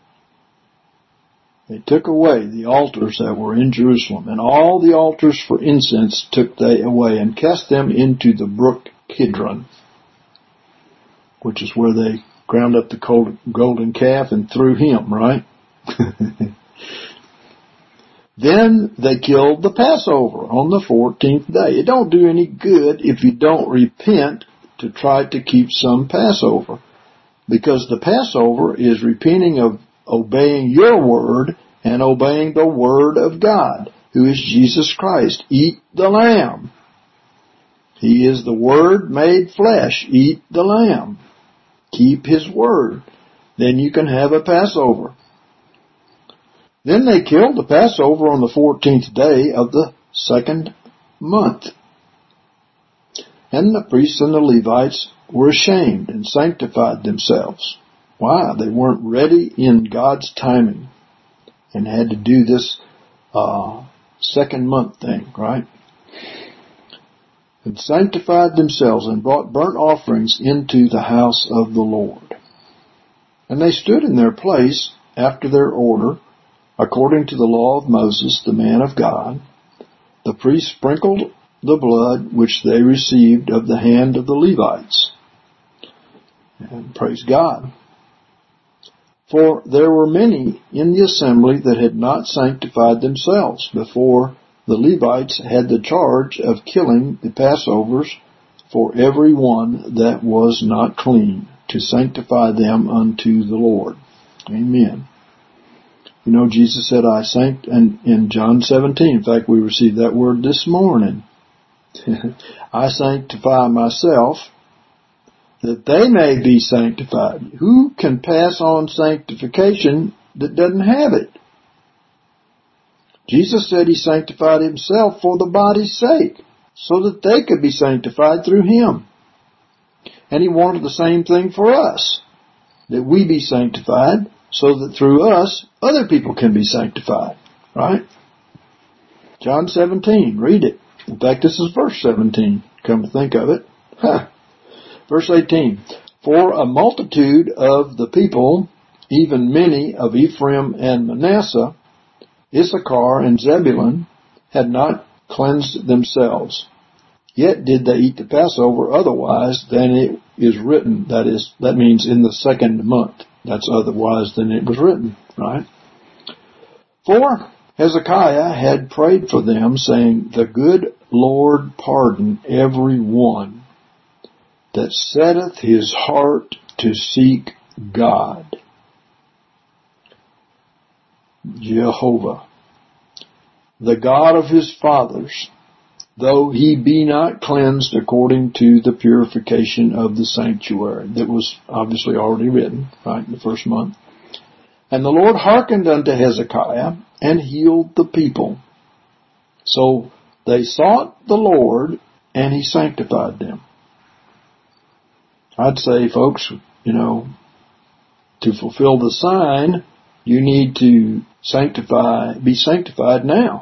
They took away the altars that were in Jerusalem, and all the altars for incense took they away, and cast them into the brook Kidron, which is where they ground up the golden calf and threw him, right? Then they killed the Passover on the 14th day. It don't do any good if you don't repent to try to keep some Passover, because the Passover is repenting of obeying your word and obeying the word of God, who is Jesus Christ. Eat the lamb. He is the Word made flesh. Eat the lamb. Keep His word. Then you can have a Passover. Then they killed the Passover on the 14th day of the second month. And the priests and the Levites were ashamed and sanctified themselves. Why? They weren't ready in God's timing and had to do this second month thing, right? And sanctified themselves and brought burnt offerings into the house of the Lord. And they stood in their place after their order, according to the law of Moses, the man of God. The priests sprinkled the blood which they received of the hand of the Levites. And praise God. For there were many in the assembly that had not sanctified themselves before the Levites had the charge of killing the Passovers for every one that was not clean, to sanctify them unto the Lord. Amen. You know, Jesus said, and in John 17, in fact, we received that word this morning. I sanctify myself, that they may be sanctified. Who can pass on sanctification that doesn't have it? Jesus said He sanctified Himself for the body's sake, so that they could be sanctified through Him. And He wanted the same thing for us, that we be sanctified, so that through us, other people can be sanctified. Right? John 17, read it. In fact, this is verse 17, come to think of it. Verse 18, for a multitude of the people, even many of Ephraim and Manasseh, Issachar and Zebulun, had not cleansed themselves. Yet did they eat the Passover otherwise than it is written. That means in the second month. That's otherwise than it was written, right? For Hezekiah had prayed for them, saying, the good Lord pardon every one that setteth his heart to seek God. Jehovah, the God of his fathers, though he be not cleansed according to the purification of the sanctuary. That was obviously already written, right, in the first month. And the Lord hearkened unto Hezekiah and healed the people. So they sought the Lord and He sanctified them. I'd say, folks, to fulfill the sign, you need to be sanctified now,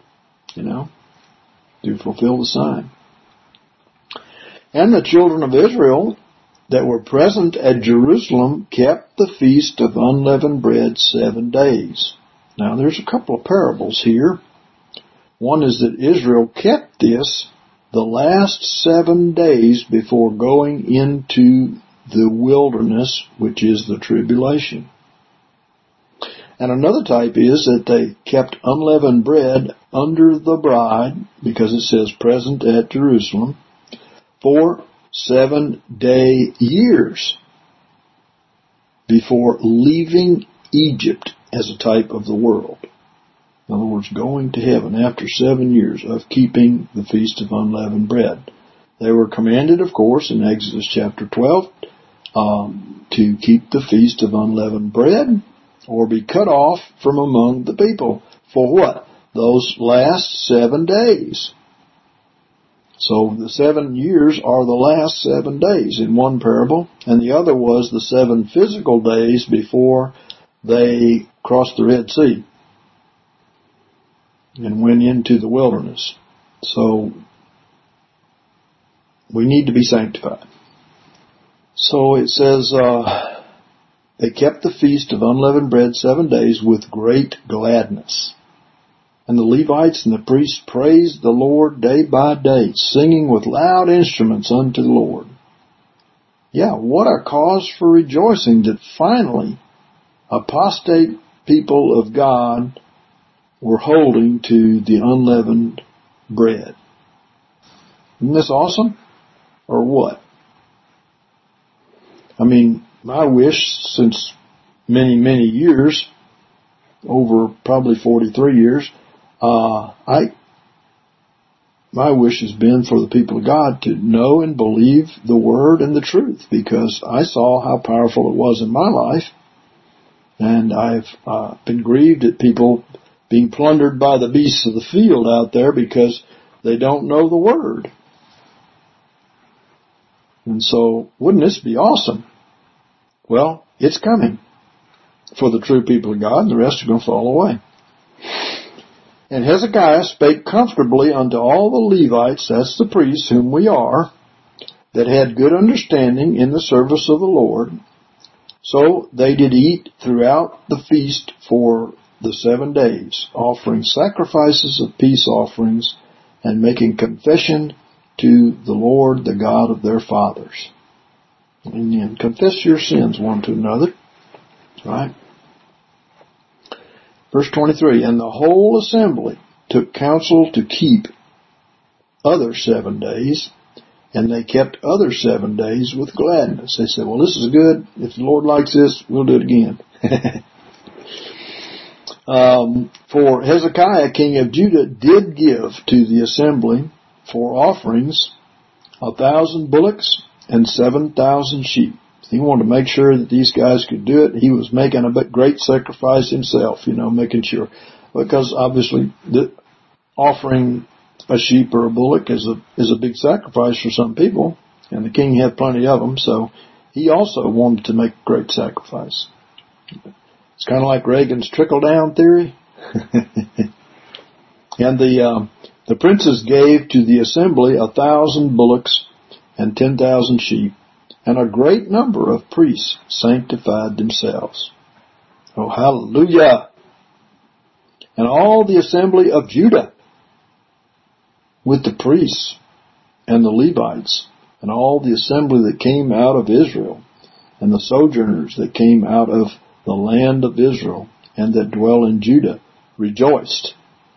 to fulfill the sign. And the children of Israel that were present at Jerusalem kept the feast of unleavened bread 7 days. Now there's a couple of parables here. One is that Israel kept this the last 7 days before going into the wilderness, which is the tribulation. And another type is that they kept unleavened bread under the bride, because it says present at Jerusalem, for 7-day years before leaving Egypt as a type of the world. In other words, going to heaven after 7 years of keeping the Feast of Unleavened Bread. They were commanded, of course, in Exodus chapter 12, to keep the Feast of Unleavened Bread, or be cut off from among the people. For what? Those last 7 days. So the 7 years are the last 7 days in one parable, and the other was the 7 physical days before they crossed the Red Sea and went into the wilderness. So we need to be sanctified. So it says, they kept the Feast of Unleavened Bread 7 days with great gladness. And the Levites and the priests praised the Lord day by day, singing with loud instruments unto the Lord. Yeah, what a cause for rejoicing that finally apostate people of God were holding to the unleavened bread. Isn't this awesome? Or what? I mean, my wish since many, many years, over probably 43 years, my wish has been for the people of God to know and believe the Word and the truth, because I saw how powerful it was in my life, and I've been grieved at people being plundered by the beasts of the field out there because they don't know the Word. And so, wouldn't this be awesome? Well, it's coming for the true people of God, and the rest are going to fall away. And Hezekiah spake comfortably unto all the Levites, that's the priests whom we are, that had good understanding in the service of the Lord. So they did eat throughout the feast for the 7 days, offering sacrifices of peace offerings and making confession to the Lord, the God of their fathers. Amen. Confess your sins one to another. Right? Verse 23, and the whole assembly took counsel to keep other 7 days, and they kept other 7 days with gladness. They said, well, this is good. If the Lord likes this, we'll do it again. For Hezekiah, king of Judah, did give to the assembly for offerings 1,000 bullocks and 7,000 sheep. He wanted to make sure that these guys could do it. He was making a great sacrifice himself, making sure. Because obviously, offering a sheep or a bullock is a big sacrifice for some people, and the king had plenty of them, so he also wanted to make a great sacrifice. It's kind of like Reagan's trickle-down theory. And the princes gave to the assembly 1,000 bullocks and 10,000 sheep, and a great number of priests sanctified themselves. Oh, hallelujah! And all the assembly of Judah, with the priests and the Levites, and all the assembly that came out of Israel, and the sojourners that came out of the land of Israel, and that dwell in Judah, rejoiced.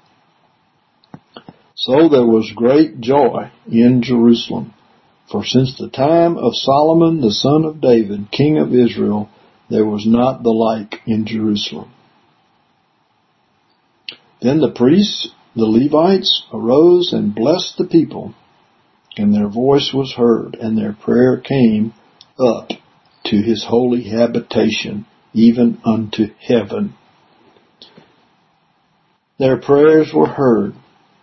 So there was great joy in Jerusalem. For since the time of Solomon the son of David, king of Israel, there was not the like in Jerusalem. Then the priests, the Levites, arose and blessed the people, and their voice was heard, and their prayer came up to his holy habitation, even unto heaven. Their prayers were heard.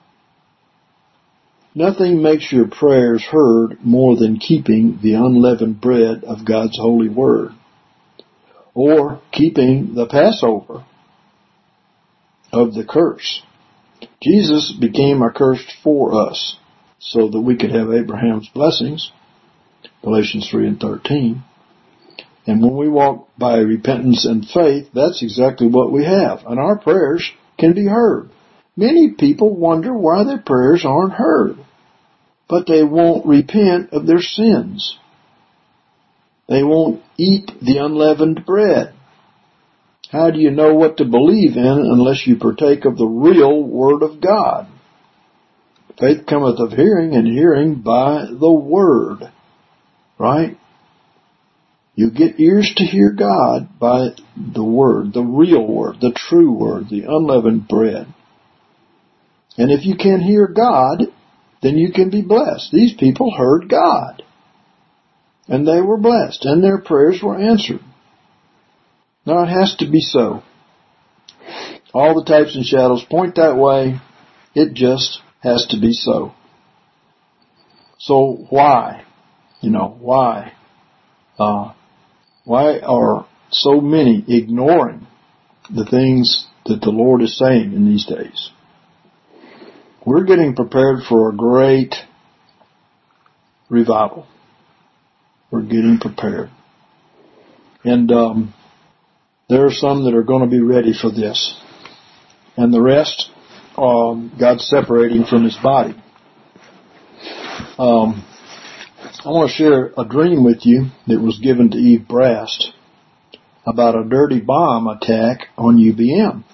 Nothing makes your prayers heard more than keeping the unleavened bread of God's holy word, or keeping the Passover of the curse. Jesus became accursed for us so that we could have Abraham's blessings, Galatians 3:13. And when we walk by repentance and faith, that's exactly what we have, and our prayers can be heard. Many people wonder why their prayers aren't heard, but they won't repent of their sins. They won't eat the unleavened bread. How do you know what to believe in unless you partake of the real Word of God? Faith cometh of hearing, and hearing by the Word. Right? You get ears to hear God by the Word, the real Word, the true Word, the unleavened bread. And if you can hear God, then you can be blessed. These people heard God, and they were blessed, and their prayers were answered. Now it has to be so. All the types and shadows point that way. It just has to be so. So why? Why? Why are so many ignoring the things that the Lord is saying in these days? We're getting prepared for a great revival. We're getting prepared. And there are some that are going to be ready for this. And the rest, God's separating from His body. I want to share a dream with you that was given to Eve Brast. about a dirty bomb attack on UBM.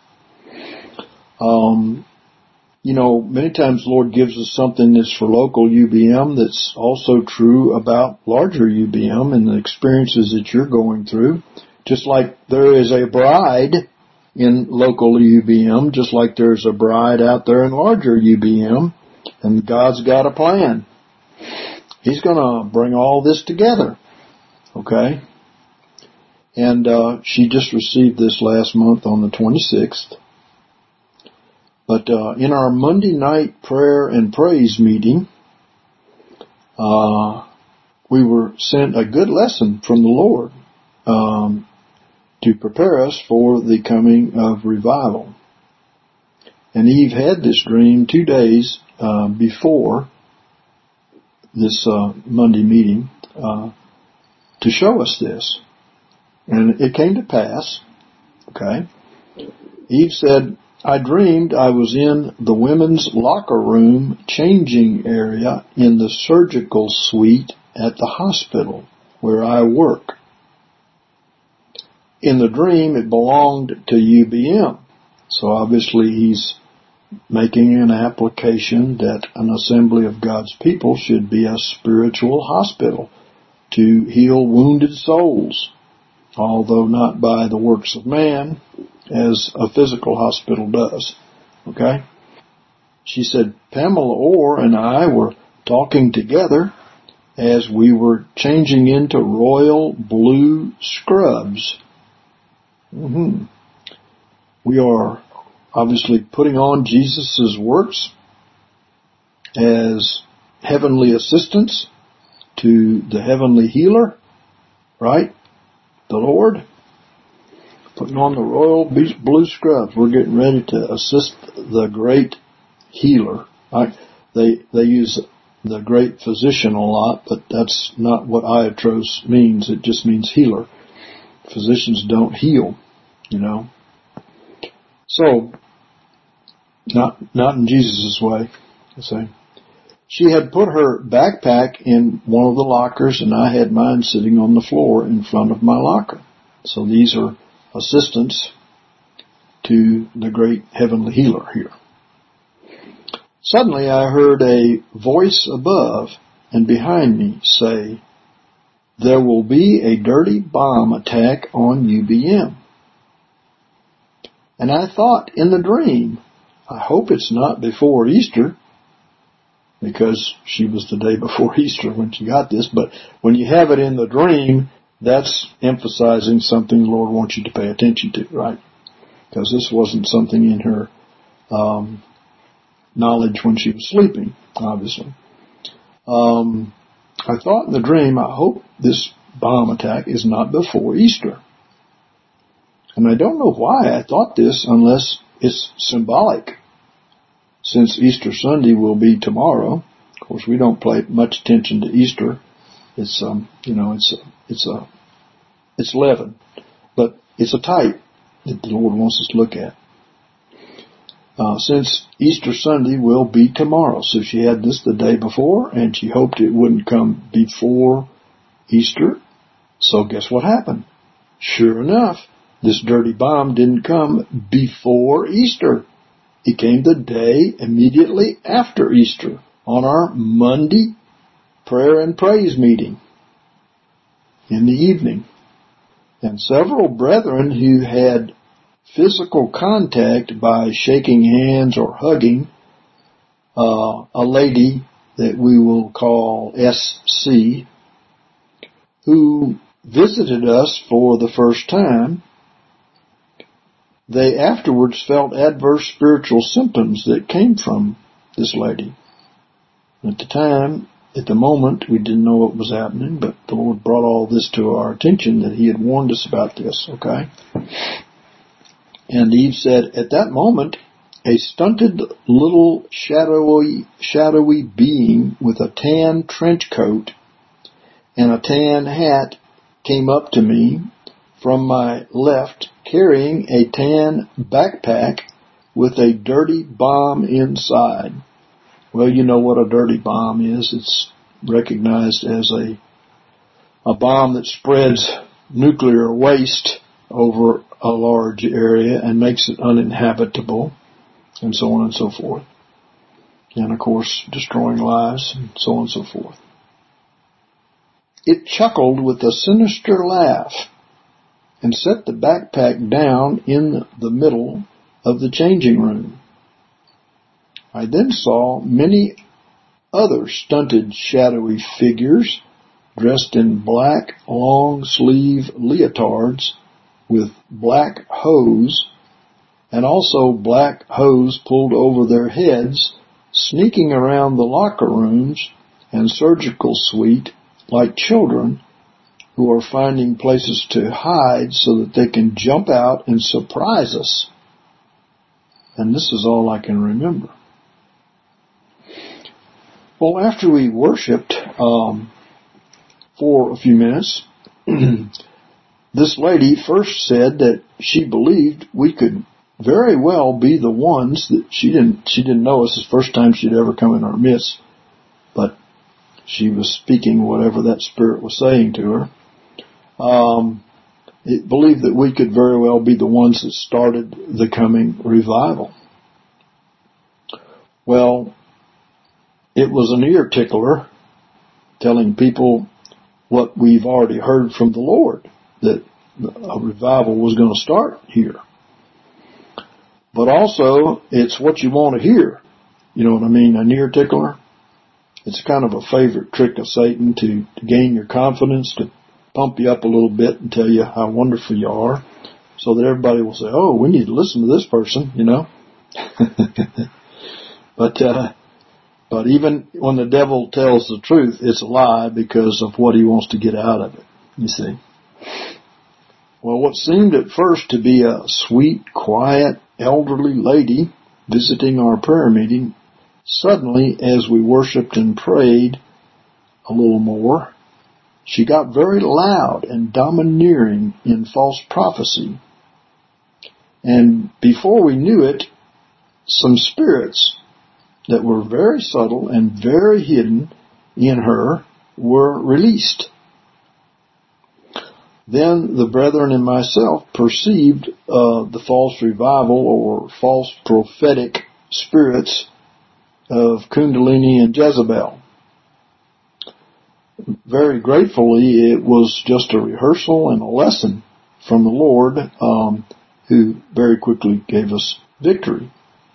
Many times the Lord gives us something that's for local UBM that's also true about larger UBM and the experiences that you're going through. Just like there is a bride in local UBM, just like there's a bride out there in larger UBM, and God's got a plan. He's going to bring all this together. Okay? And she just received this last month on the 26th. But in our Monday night prayer and praise meeting, we were sent a good lesson from the Lord to prepare us for the coming of revival. And Eve had this dream 2 days before this Monday meeting to show us this. And it came to pass, okay? Eve said, I dreamed I was in the women's locker room changing area in the surgical suite at the hospital where I work. In the dream, it belonged to UBM. So obviously he's making an application that an assembly of God's people should be a spiritual hospital to heal wounded souls, although not by the works of man, as a physical hospital does. Okay? She said, Pamela Orr and I were talking together as we were changing into royal blue scrubs. We are obviously putting on Jesus' works as heavenly assistants to the heavenly healer, right? The Lord. Putting on the royal blue scrubs. We're getting ready to assist the great healer. They use the great physician a lot, but that's not what iatros means. It just means healer. Physicians don't heal, So, not in Jesus' way, I say. She had put her backpack in one of the lockers, and I had mine sitting on the floor in front of my locker. So these are assistants to the great heavenly healer here. Suddenly I heard a voice above and behind me say, there will be a dirty bomb attack on UBM. And I thought in the dream, I hope it's not before Easter, because she was the day before Easter when she got this, but when you have it in the dream, that's emphasizing something the Lord wants you to pay attention to, right? Because this wasn't something in her knowledge when she was sleeping, obviously. I thought in the dream, I hope this bomb attack is not before Easter. And I don't know why I thought this unless it's symbolic, since Easter Sunday will be tomorrow. Of course, we don't pay much attention to Easter. It's it's leaven, but it's a type that the Lord wants us to look at. Since Easter Sunday will be tomorrow, so she had this the day before, and she hoped it wouldn't come before Easter. So guess what happened? Sure enough, this dirty bomb didn't come before Easter. It came the day immediately after Easter, on our Monday prayer and praise meeting in the evening. And several brethren who had physical contact by shaking hands or hugging a lady that we will call SC, who visited us for the first time, they afterwards felt adverse spiritual symptoms that came from this lady. At the moment, we didn't know what was happening, but the Lord brought all this to our attention that He had warned us about this, okay? And Eve said, at that moment, a stunted little shadowy being with a tan trench coat and a tan hat came up to me from my left, carrying a tan backpack with a dirty bomb inside. Well, you know what a dirty bomb is. It's recognized as a bomb that spreads nuclear waste over a large area and makes it uninhabitable, and so on and so forth. And of course, destroying lives, and so on and so forth. It chuckled with a sinister laugh and set the backpack down in the middle of the changing room. I then saw many other stunted, shadowy figures dressed in black, long-sleeve leotards with black hose, and also black hose pulled over their heads, sneaking around the locker rooms and surgical suite like children who are finding places to hide so that they can jump out and surprise us. And this is all I can remember. Well, after we worshipped for a few minutes, this lady first said that she believed we could very well be the ones that she didn't know us. It's the first time she'd ever come in our midst, but she was speaking whatever that spirit was saying to her. It believed that we could very well be the ones that started the coming revival. Well, it was an ear tickler telling people what we've already heard from the Lord, that a revival was going to start here. But also, it's what you want to hear. You know what I mean? An ear tickler. It's kind of a favorite trick of Satan to gain your confidence, to pump you up a little bit and tell you how wonderful you are, so that everybody will say, oh, we need to listen to this person, you know. But even when the devil tells the truth, it's a lie because of what he wants to get out of it, you see. Well, what seemed at first to be a sweet, quiet, elderly lady visiting our prayer meeting, suddenly, as we worshiped and prayed a little more, she got very loud and domineering in false prophecy. And before we knew it, some spirits that were very subtle and very hidden in her were released. Then the brethren and myself perceived the false revival or false prophetic spirits of Kundalini and Jezebel. Very gratefully, it was just a rehearsal and a lesson from the Lord, who very quickly gave us victory.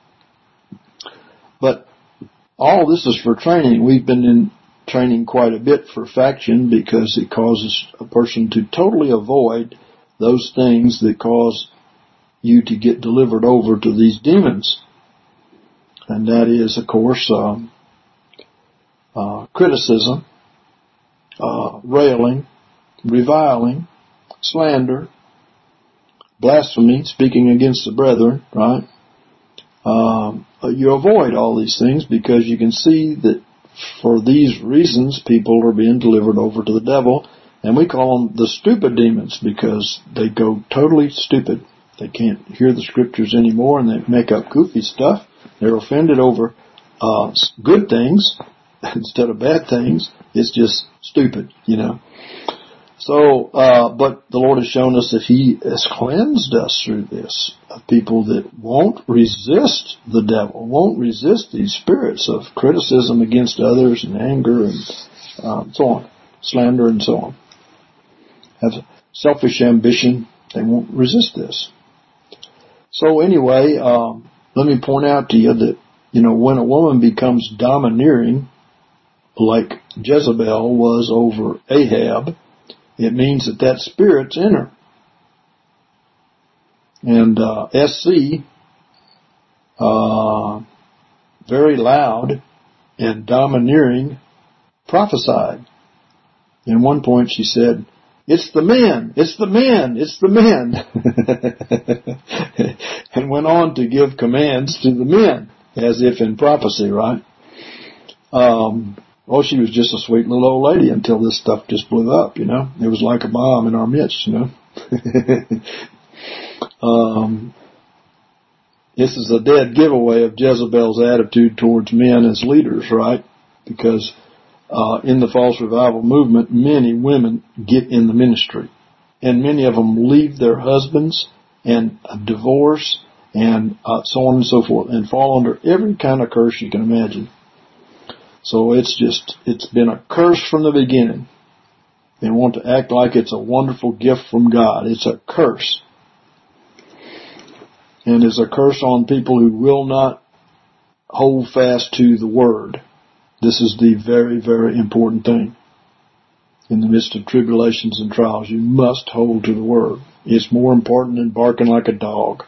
But all this is for training. We've been in training quite a bit for faction because it causes a person to totally avoid those things that cause you to get delivered over to these demons. And that is, of course, criticism, railing, reviling, slander, blasphemy, speaking against the brethren, right? You avoid all these things because you can see that for these reasons people are being delivered over to the devil, and we call them the stupid demons because they go totally stupid. They can't hear the scriptures anymore and they make up goofy stuff. They're offended over good things instead of bad things. It's just stupid, you know. So, but the Lord has shown us that He has cleansed us through this, of people that won't resist the devil, won't resist these spirits of criticism against others and anger and so on, slander and so on. Have selfish ambition, they won't resist this. So anyway, let me point out to you that, you know, when a woman becomes domineering, like Jezebel was over Ahab, it means that that spirit's in her. And SC, very loud and domineering, prophesied. In one point she said, "It's the men, it's the men, it's the men." And went on to give commands to the men, as if in prophecy, right? Well, she was just a sweet little old lady until this stuff just blew up, you know. It was like a bomb in our midst, you know. This is a dead giveaway of Jezebel's attitude towards men as leaders, right? Because in the false revival movement, many women get in the ministry. and many of them leave their husbands and divorce and so on and so forth, and fall under every kind of curse you can imagine. So it's been a curse from the beginning. They want to act like it's a wonderful gift from God. It's a curse. And it's a curse on people who will not hold fast to the Word. This is the very, very important thing. In the midst of tribulations and trials, you must hold to the Word. It's more important than barking like a dog.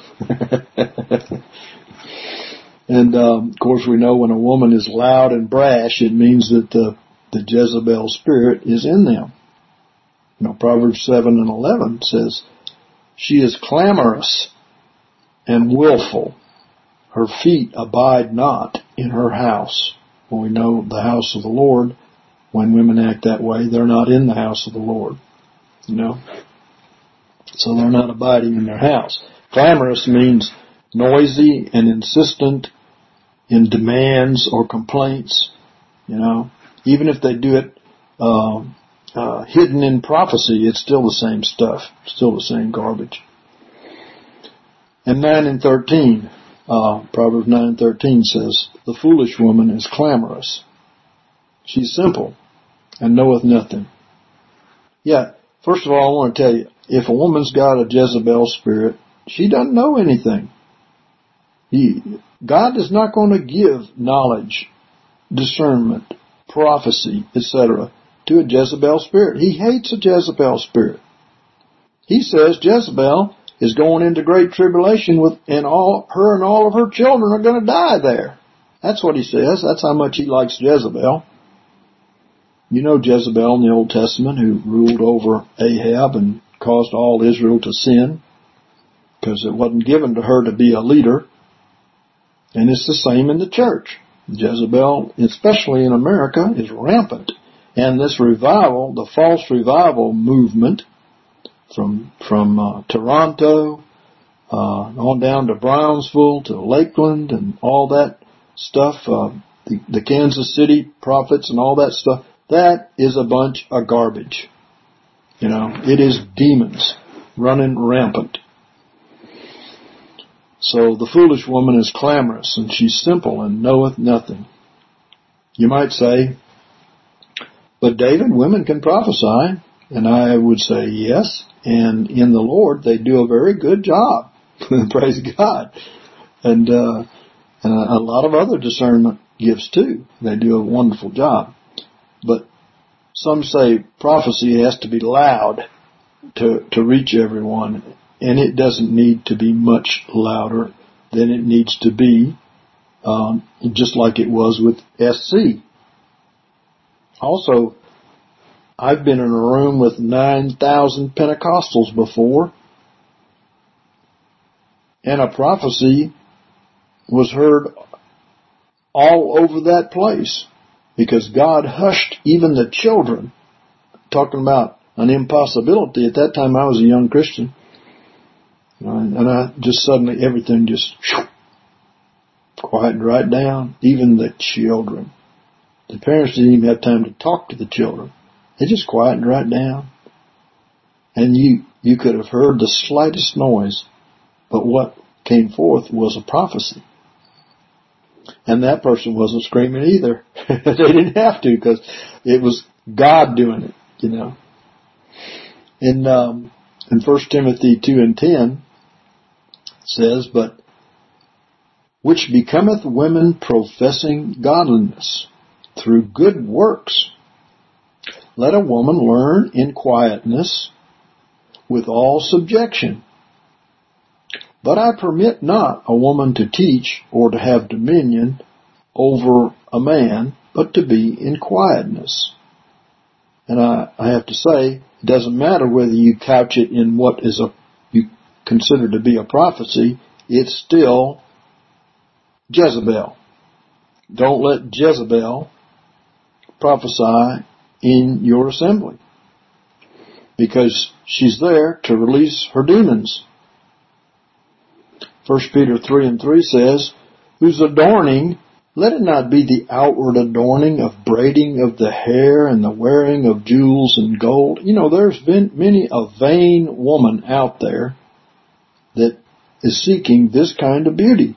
And, of course, we know when a woman is loud and brash, it means that the Jezebel spirit is in them. You know, Proverbs 7:11 says, she is clamorous and willful. Her feet abide not in her house. Well, we know the house of the Lord, when women act that way, they're not in the house of the Lord. You know? So they're not abiding in their house. Clamorous means noisy and insistent in demands or complaints. You know, even if they do it hidden in prophecy, it's still the same stuff, still the same garbage. And 9 and 13, Proverbs 9:13 says, the foolish woman is clamorous. She's simple and knoweth nothing. Yeah, first of all, I want to tell you, if a woman's got a Jezebel spirit, she doesn't know anything. God is not going to give knowledge, discernment, prophecy, etc. to a Jezebel spirit. He hates a Jezebel spirit. He says Jezebel is going into great tribulation and her and all of her children are going to die there. That's what he says. That's how much he likes Jezebel. You know Jezebel in the Old Testament, who ruled over Ahab and caused all Israel to sin, because it wasn't given to her to be a leader. And it's the same in the church. Jezebel, especially in America, is rampant. And this revival, the false revival movement from Toronto on down to Brownsville to Lakeland and all that stuff, the Kansas City prophets and all that stuff, that is a bunch of garbage. You know, it is demons running rampant. So the foolish woman is clamorous, and she's simple and knoweth nothing. You might say, but David, women can prophesy. And I would say yes, and in the Lord they do a very good job. Praise God. And a lot of other discernment gifts too. They do a wonderful job. But some say prophecy has to be loud to reach everyone. And it doesn't need to be much louder than it needs to be, just like it was with SC. Also, I've been in a room with 9,000 Pentecostals before, and a prophecy was heard all over that place because God hushed even the children. Talking about an impossibility. At that time I was a young Christian. And I just suddenly, everything just quieted right down. Even the children. The parents didn't even have time to talk to the children. They just quieted right down. And you could have heard the slightest noise. But what came forth was a prophecy. And that person wasn't screaming either. They didn't have to because it was God doing it, you know. In 1 Timothy 2:10, says, but which becometh women professing godliness through good works. Let a woman learn in quietness with all subjection. But I permit not a woman to teach or to have dominion over a man, but to be in quietness. And I have to say, it doesn't matter whether you couch it in what you consider to be a prophecy, it's still Jezebel. Don't let Jezebel prophesy in your assembly, because she's there to release her demons. 1 Peter 3:3 says, whose adorning Let it not be the outward adorning of braiding of the hair and the wearing of jewels and gold. You know, there's been many a vain woman out there that is seeking this kind of beauty.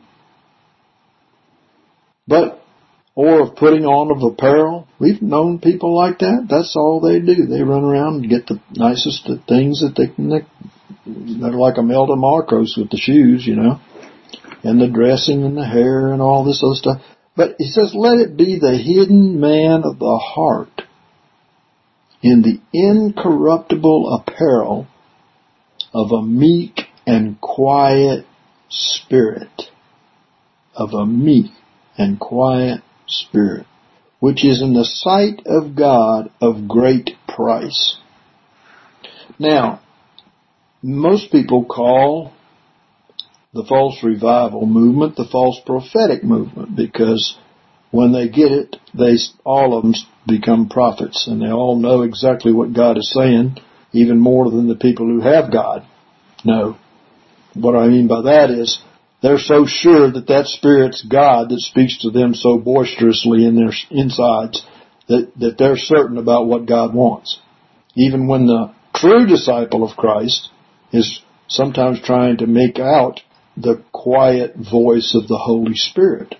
Or of putting on of apparel. We've known people like that. That's all they do. They run around and get the nicest things that they can. They're like Imelda Marcos with the shoes, you know, and the dressing and the hair and all this other stuff. But he says, let it be the hidden man of the heart in the incorruptible apparel of a meek and quiet spirit. Of a meek and quiet spirit, which is in the sight of God of great price. Now, most people call the false revival movement the false prophetic movement, because when they get it, all of them become prophets, and they all know exactly what God is saying, even more than the people who have God know. What I mean by that is, they're so sure that that Spirit's God that speaks to them so boisterously in their insides that they're certain about what God wants. Even when the true disciple of Christ is sometimes trying to make out the quiet voice of the Holy Spirit.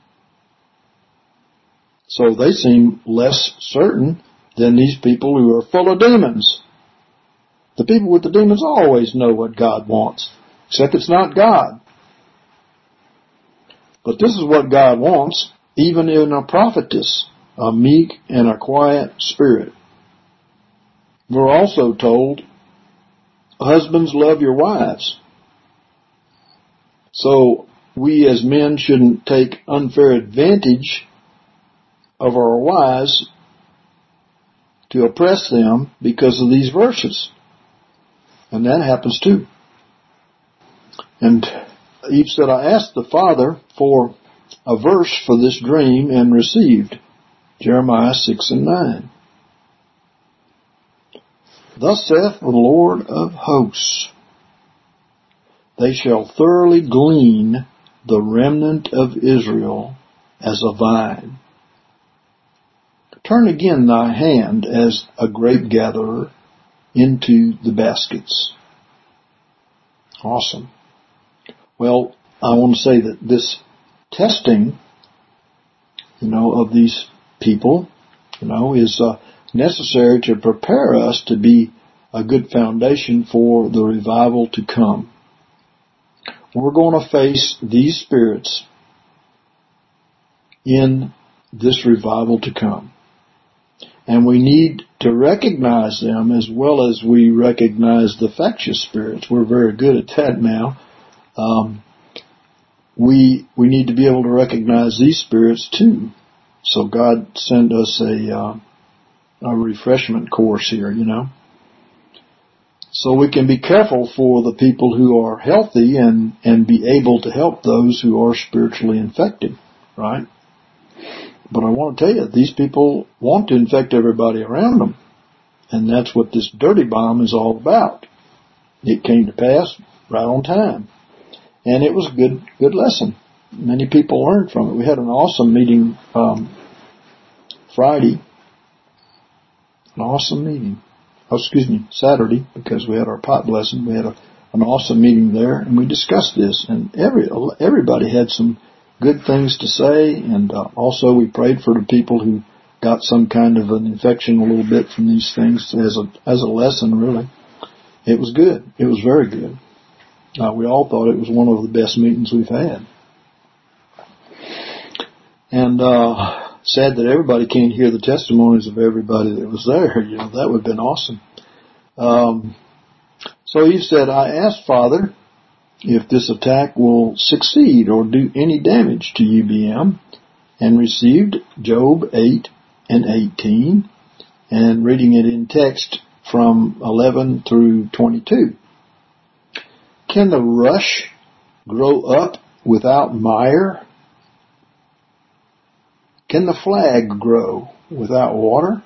So they seem less certain than these people who are full of demons. The people with the demons always know what God wants, except it's not God. But this is what God wants, even in a prophetess, a meek and a quiet spirit. We're also told, husbands, love your wives. So we as men shouldn't take unfair advantage of our wives to oppress them because of these verses. And that happens too. And Eve said, I asked the Father for a verse for this dream and received. Jeremiah 6:9. Thus saith the Lord of hosts, they shall thoroughly glean the remnant of Israel as a vine. Turn again thy hand as a grape gatherer into the baskets. Awesome. Well, I want to say that this testing, of these people, is necessary to prepare us to be a good foundation for the revival to come. We're going to face these spirits in this revival to come. And we need to recognize them as well as we recognize the factious spirits. We're very good at that now. We need to be able to recognize these spirits too. So God sent us a refreshment course here, So we can be careful for the people who are healthy and be able to help those who are spiritually infected, right? But I want to tell you, these people want to infect everybody around them. And that's what this dirty bomb is all about. It came to pass right on time. And it was a good lesson. Many people learned from it. We had an awesome meeting Friday. An awesome meeting. Saturday, because we had our pot blessing. We had an awesome meeting there, and we discussed this. And everybody had some good things to say. And also we prayed for the people who got some kind of an infection a little bit from these things as a lesson, really. It was good. It was very good. We all thought it was one of the best meetings we've had. And sad that everybody can't hear the testimonies of everybody that was there. That would have been awesome. So he said, I asked Father if this attack will succeed or do any damage to UBM, and received Job 8:18, and reading it in text from 11 through 22. Can the rush grow up without mire? Can the flag grow without water?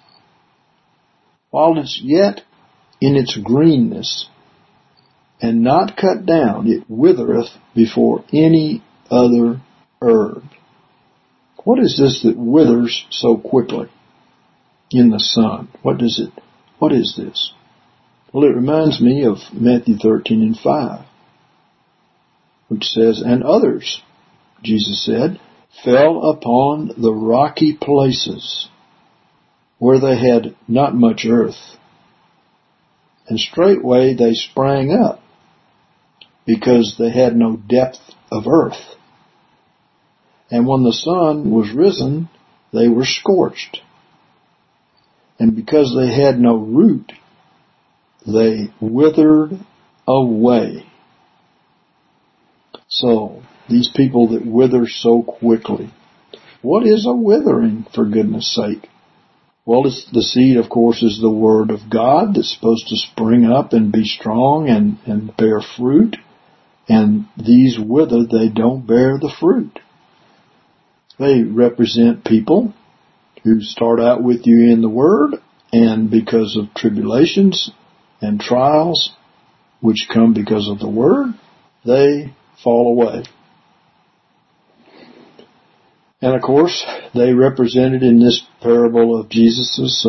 While it's yet in its greenness, and not cut down, it withereth before any other herb. What is this that withers so quickly in the sun? What is this? Well, it reminds me of Matthew 13:5, which says, "And others," Jesus said, "fell upon the rocky places where they had not much earth. And straightway they sprang up, because they had no depth of earth. And when the sun was risen, they were scorched. And because they had no root, they withered away." So, these people that wither so quickly. What is a withering, for goodness sake? Well, the seed, of course, is the Word of God that's supposed to spring up and be strong and bear fruit. And these wither, they don't bear the fruit. They represent people who start out with you in the Word, and because of tribulations and trials, which come because of the Word, they fall away. And of course, they represented in this parable of Jesus'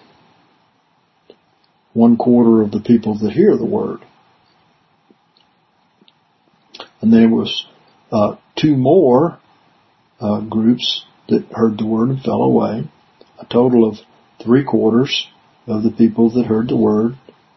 1/4 of the people that hear the Word. And there was 2 more groups that heard the Word and fell away. A total of 3/4 of the people that heard the Word,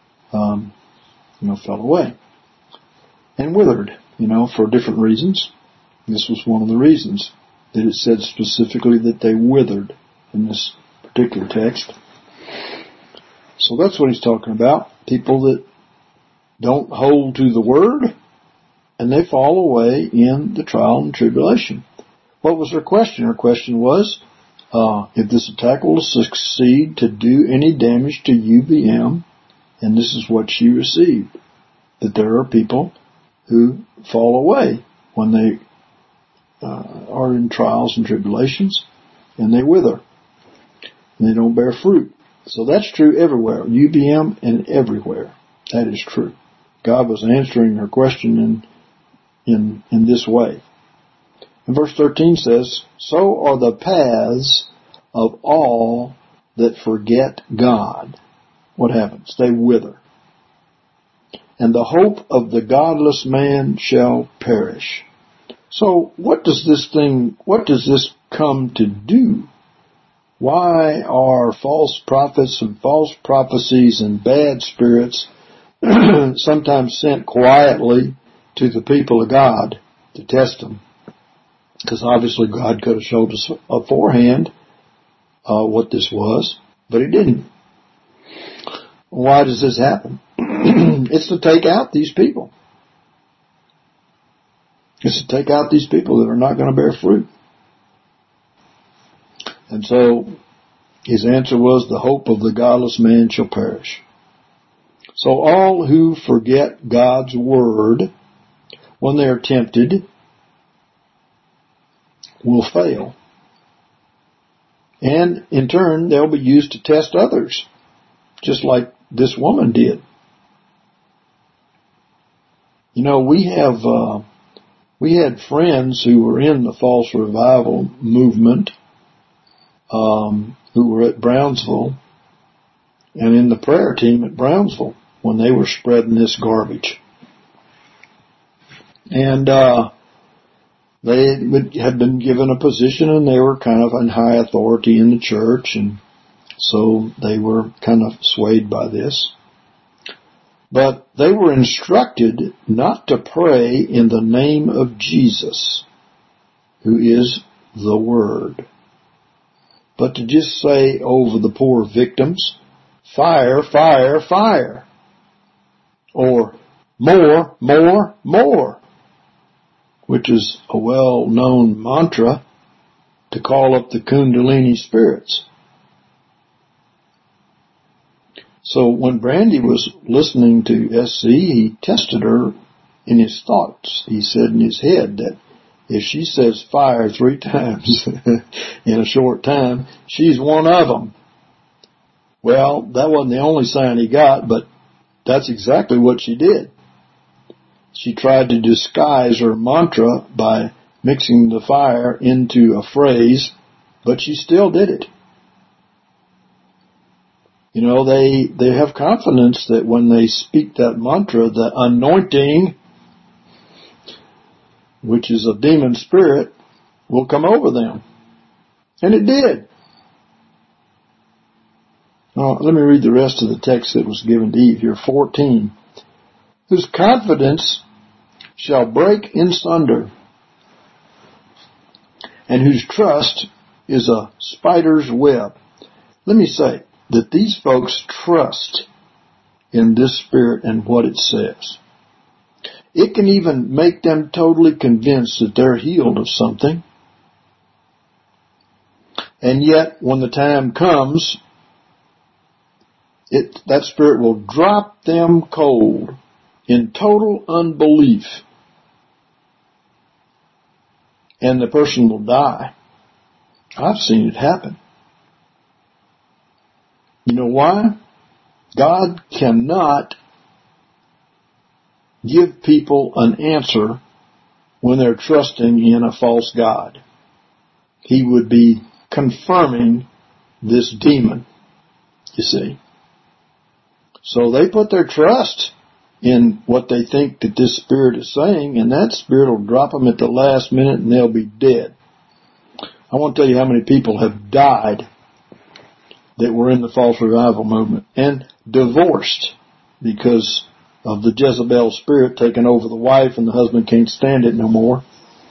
fell away and withered, for different reasons. This was one of the reasons that it said specifically that they withered in this particular text. So that's what he's talking about. People that don't hold to the Word, and they fall away in the trial and tribulation. What was her question? Her question was, if this attack will succeed to do any damage to UBM, and this is what she received, that there are people who fall away when they are in trials and tribulations, and they wither, and they don't bear fruit. So that's true everywhere, UBM and everywhere. That is true. God was answering her question in this way. And verse 13 says, "So are the paths of all that forget God." What happens? They wither. "And the hope of the godless man shall perish." So what does this come to do? Why are false prophets and false prophecies and bad spirits sometimes sent quietly to the people of God to test them? Because obviously God could have showed us beforehand what this was, but He didn't. Why does this happen? It's to take out these people. It's to take out these people that are not going to bear fruit. And so his answer was, "The hope of the godless man shall perish." So all who forget God's Word when they are tempted will fail. And in turn, they'll be used to test others, just like this woman did. We had friends who were in the false revival movement, who were at Brownsville and in the prayer team at Brownsville when they were spreading this garbage. And they had been given a position, and they were kind of in high authority in the church, and so they were kind of swayed by this. But they were instructed not to pray in the name of Jesus, who is the Word, but to just say over the poor victims, "Fire, fire, fire," or "More, more, more," which is a well-known mantra to call up the Kundalini spirits. So when Brandy was listening to SC, he tested her in his thoughts. He said in his head that if she says fire 3 times in a short time, she's one of them. Well, that wasn't the only sign he got, but that's exactly what she did. She tried to disguise her mantra by mixing the fire into a phrase, but she still did it. You know, they have confidence that when they speak that mantra, the anointing, which is a demon spirit, will come over them. And it did. Now, let me read the rest of the text that was given to Eve here, 14. Whose confidence shall break in sunder, and whose trust is a spider's web. Let me say that these folks trust in this spirit and what it says. It can even make them totally convinced that they're healed of something. And yet, when the time comes, that spirit will drop them cold in total unbelief. And the person will die. I've seen it happen. You know why? God cannot give people an answer when they're trusting in a false God. He would be confirming this demon, you see. So they put their trust in what they think that this spirit is saying, and that spirit will drop them at the last minute and they'll be dead. I won't tell you how many people have died that were in the false revival movement and divorced because of the Jezebel spirit taking over the wife and the husband can't stand it no more.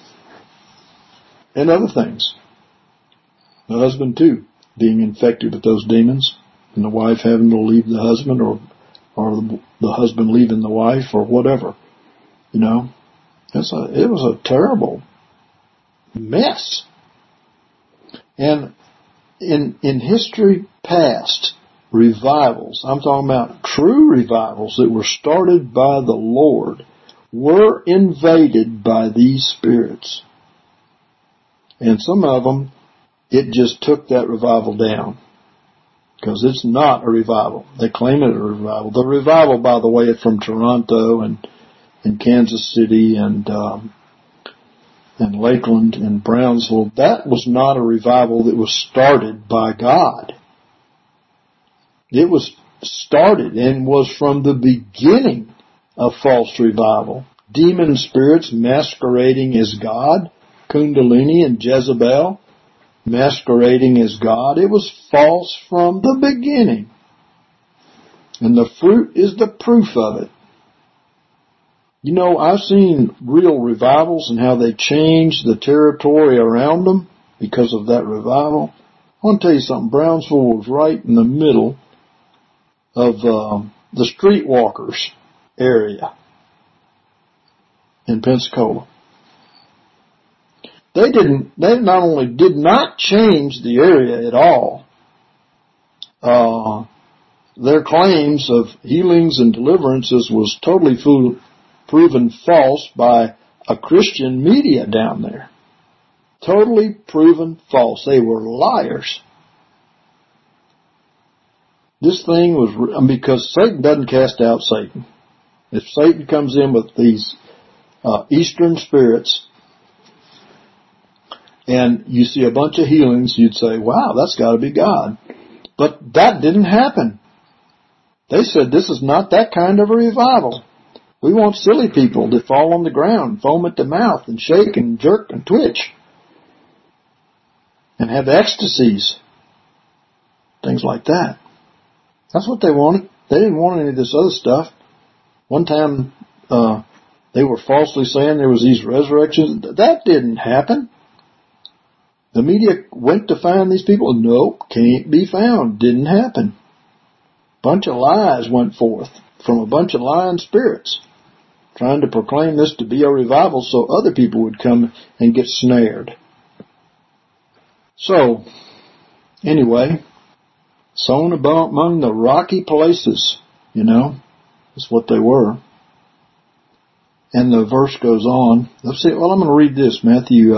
And other things. The husband too being infected with those demons and the wife having to leave the husband or the husband leaving the wife or whatever. You know, it was a terrible mess. And in history past, revivals, I'm talking about true revivals that were started by the Lord, were invaded by these spirits. And some of them, it just took that revival down. Because it's not a revival. They claim it a revival. The revival, by the way, is from Toronto and Kansas City and Lakeland and Brownsville. That was not a revival that was started by God. It was started and was from the beginning of false revival. Demon spirits masquerading as God, Kundalini and Jezebel masquerading as God. It was false from the beginning. And the fruit is the proof of it. You know, I've seen real revivals and how they changed the territory around them because of that revival. I want to tell you something. Brownsville was right in the middle of the streetwalkers area in Pensacola. They not only did not change the area at all, their claims of healings and deliverances was totally proven false by a Christian media down there. Totally proven false. They were liars. This thing was, because Satan doesn't cast out Satan. If Satan comes in with these Eastern spirits, and you see a bunch of healings, you'd say, wow, that's got to be God. But that didn't happen. They said this is not that kind of a revival. We want silly people to fall on the ground, foam at the mouth, and shake and jerk and twitch, and have ecstasies, things like that. That's what they wanted. They didn't want any of this other stuff. One time they were falsely saying there was these resurrections. That didn't happen. The media went to find these people. Nope, can't be found. Didn't happen. Bunch of lies went forth from a bunch of lying spirits trying to proclaim this to be a revival so other people would come and get snared. So, anyway, sown among the rocky places, you know, is what they were. And the verse goes on. Let's see. Well, I'm going to read this, Matthew.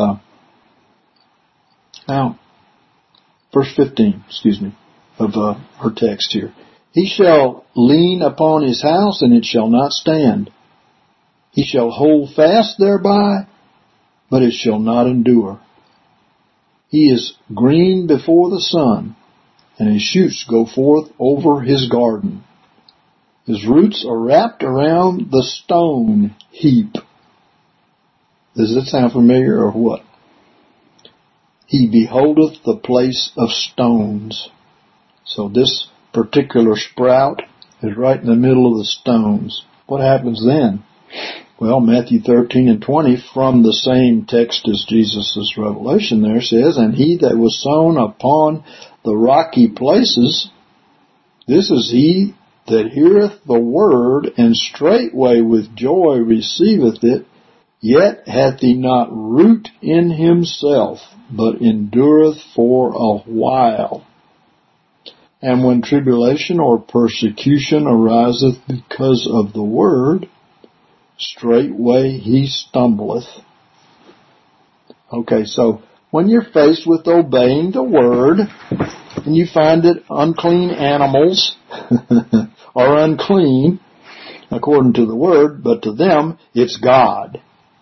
Verse 15, of her text here. He shall lean upon his house, and it shall not stand. He shall hold fast thereby, but it shall not endure. He is green before the sun, and his shoots go forth over his garden. His roots are wrapped around the stone heap. Does that sound familiar or what? He beholdeth the place of stones. So this particular sprout is right in the middle of the stones. What happens then? Well, Matthew 13 and 20, from the same text as Jesus' revelation there, says, and he that was sown upon the rocky places, this is he that heareth the word, and straightway with joy receiveth it, yet hath he not root in himself, but endureth for a while. And when tribulation or persecution ariseth because of the word, straightway he stumbleth. Okay, so when you're faced with obeying the word, and you find that unclean animals are unclean, according to the word, but to them, it's God.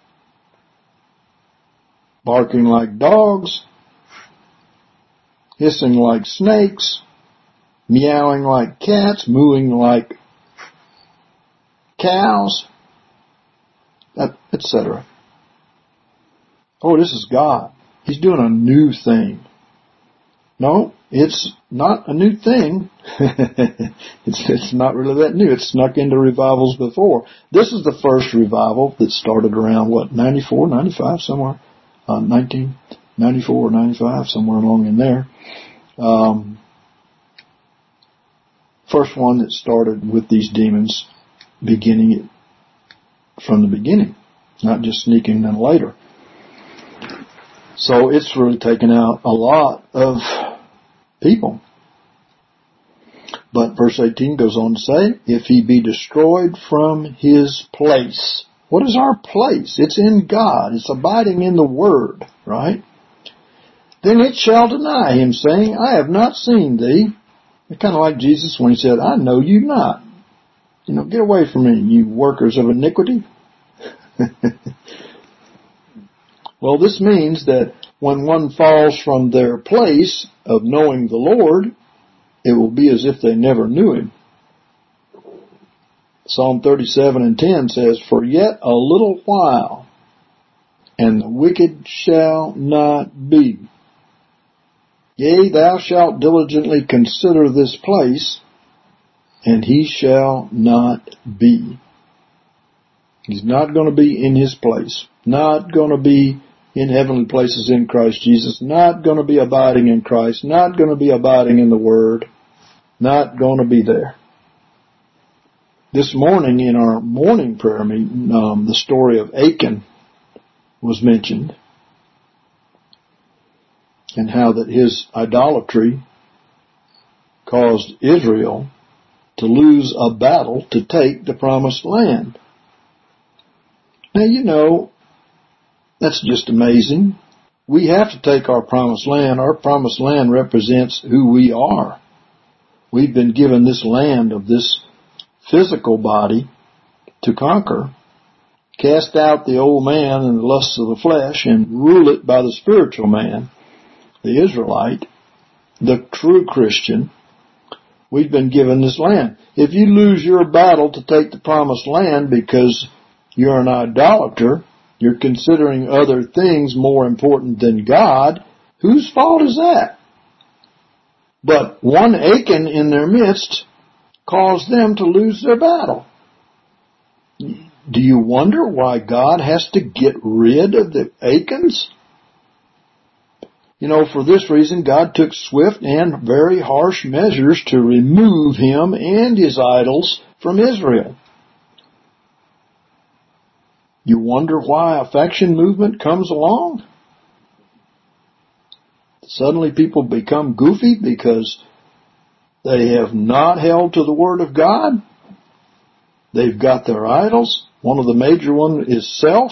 Barking like dogs, hissing like snakes, meowing like cats, mooing like cows, etc. Oh, this is God. He's doing a new thing. No, it's not a new thing. It's not really that new. It's snuck into revivals before. This is the first revival that started around, 94, 95, somewhere. 1994 or 95, somewhere along in there. First one that started with these demons beginning it from the beginning, not just sneaking in later. So it's really taken out a lot of people. But verse 18 goes on to say, if he be destroyed from his place. What is our place? It's in God. It's abiding in the Word, right? Then it shall deny him, saying, I have not seen thee. It's kind of like Jesus when he said, I know you not. Get away from me, you workers of iniquity. Well, this means that when one falls from their place of knowing the Lord, it will be as if they never knew him. Psalm 37 and 10 says, for yet a little while, and the wicked shall not be. Yea, thou shalt diligently consider this place, and he shall not be. He's not going to be in his place. Not going to be in heavenly places in Christ Jesus. Not going to be abiding in Christ. Not going to be abiding in the Word. Not going to be there. This morning in our morning prayer meeting, the story of Achan was mentioned, and how that his idolatry caused Israel to lose a battle to take the promised land. Now, that's just amazing. We have to take our promised land. Our promised land represents who we are. We've been given this land of this physical body to conquer, cast out the old man and the lusts of the flesh, and rule it by the spiritual man, the Israelite, the true Christian. We've been given this land. If you lose your battle to take the promised land because you're an idolater, you're considering other things more important than God, whose fault is that? But one Achan in their midst caused them to lose their battle. Do you wonder why God has to get rid of the Achans? For this reason, God took swift and very harsh measures to remove him and his idols from Israel. You wonder why a faction movement comes along? Suddenly people become goofy because they have not held to the Word of God. They've got their idols. One of the major ones is self.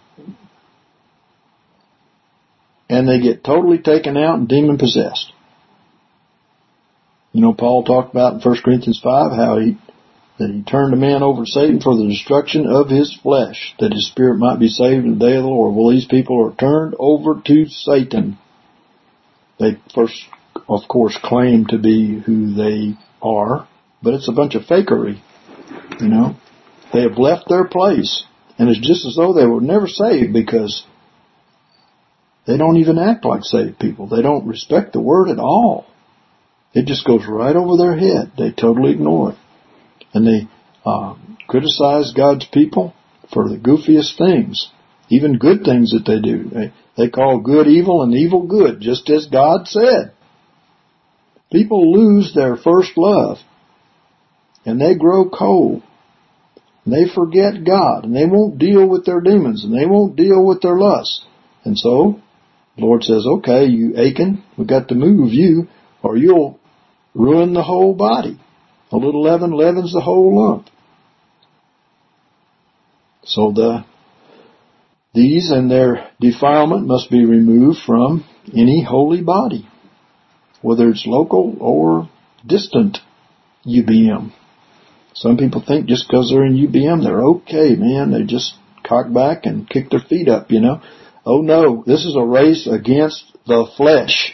And they get totally taken out and demon-possessed. Paul talked about in 1 Corinthians 5 how that he turned a man over to Satan for the destruction of his flesh, that his spirit might be saved in the day of the Lord. Well, these people are turned over to Satan. They first, of course, claim to be who they are, but it's a bunch of fakery, you know. They have left their place, and it's just as though they were never saved, because they don't even act like saved people. They don't respect the Word at all. It just goes right over their head. They totally ignore it. And they criticize God's people for the goofiest things, even good things that they do. They call good evil and evil good, just as God said. People lose their first love, and they grow cold. And they forget God, and they won't deal with their demons, and they won't deal with their lusts. And so, the Lord says, okay, you Achan, we've got to move you, or you'll ruin the whole body. A little leaven leavens the whole lump. So these and their defilement must be removed from any holy body, whether it's local or distant UBM. Some people think just because they're in UBM, they're okay, man. They just cock back and kick their feet up, you know. Oh no, this is a race against the flesh.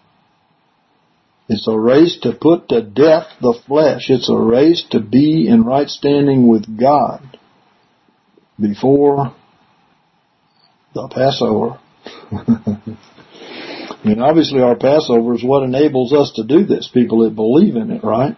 It's a race to put to death the flesh. It's a race to be in right standing with God before the Passover. I mean, obviously our Passover is what enables us to do this, people that believe in it, right?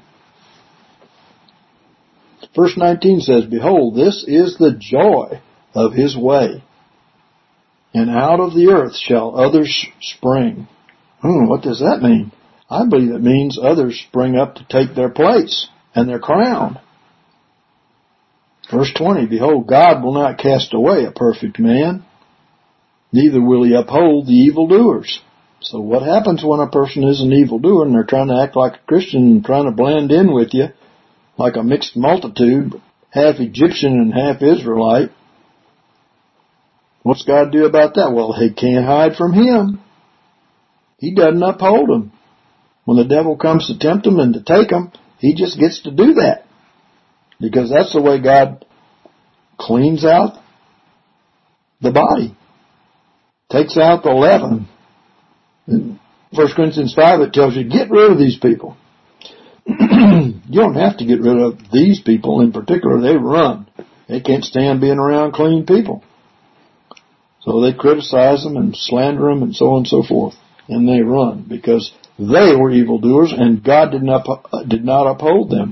Verse 19 says, behold, this is the joy of his way, and out of the earth shall others spring. What does that mean? I believe it means others spring up to take their place and their crown. Verse 20, behold, God will not cast away a perfect man, neither will he uphold the evildoers. So what happens when a person is an evildoer and they're trying to act like a Christian and trying to blend in with you like a mixed multitude, half Egyptian and half Israelite? What's God do about that? Well, he can't hide from him. He doesn't uphold them. When the devil comes to tempt them and to take them, he just gets to do that. Because that's the way God cleans out the body. Takes out the leaven. In 1 Corinthians 5 it tells you, get rid of these people. You don't have to get rid of these people in particular. They run. They can't stand being around clean people. So they criticize them and slander them and so on and so forth. And they run because they were evildoers and God did not uphold them.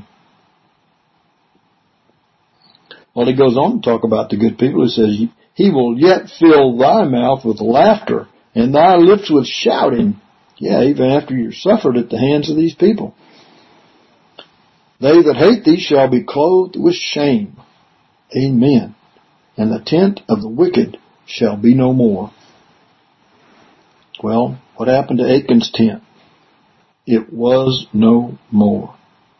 Well, he goes on to talk about the good people. He says, he will yet fill thy mouth with laughter and thy lips with shouting. Yeah, even after you're suffered at the hands of these people. They that hate thee shall be clothed with shame. Amen. And the tent of the wicked shall be no more. Well, what happened to Achan's tent? It was no more.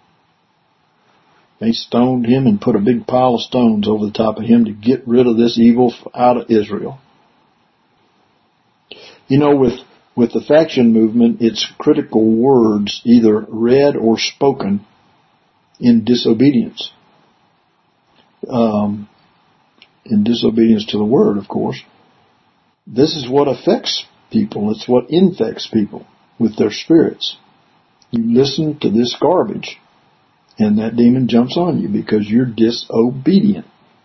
They stoned him and put a big pile of stones over the top of him to get rid of this evil out of Israel. You know, with the faction movement, it's critical words either read or spoken in disobedience. In disobedience to the word, of course. This is what affects people. It's what infects people with their spirits. You listen to this garbage, and that demon jumps on you because you're disobedient.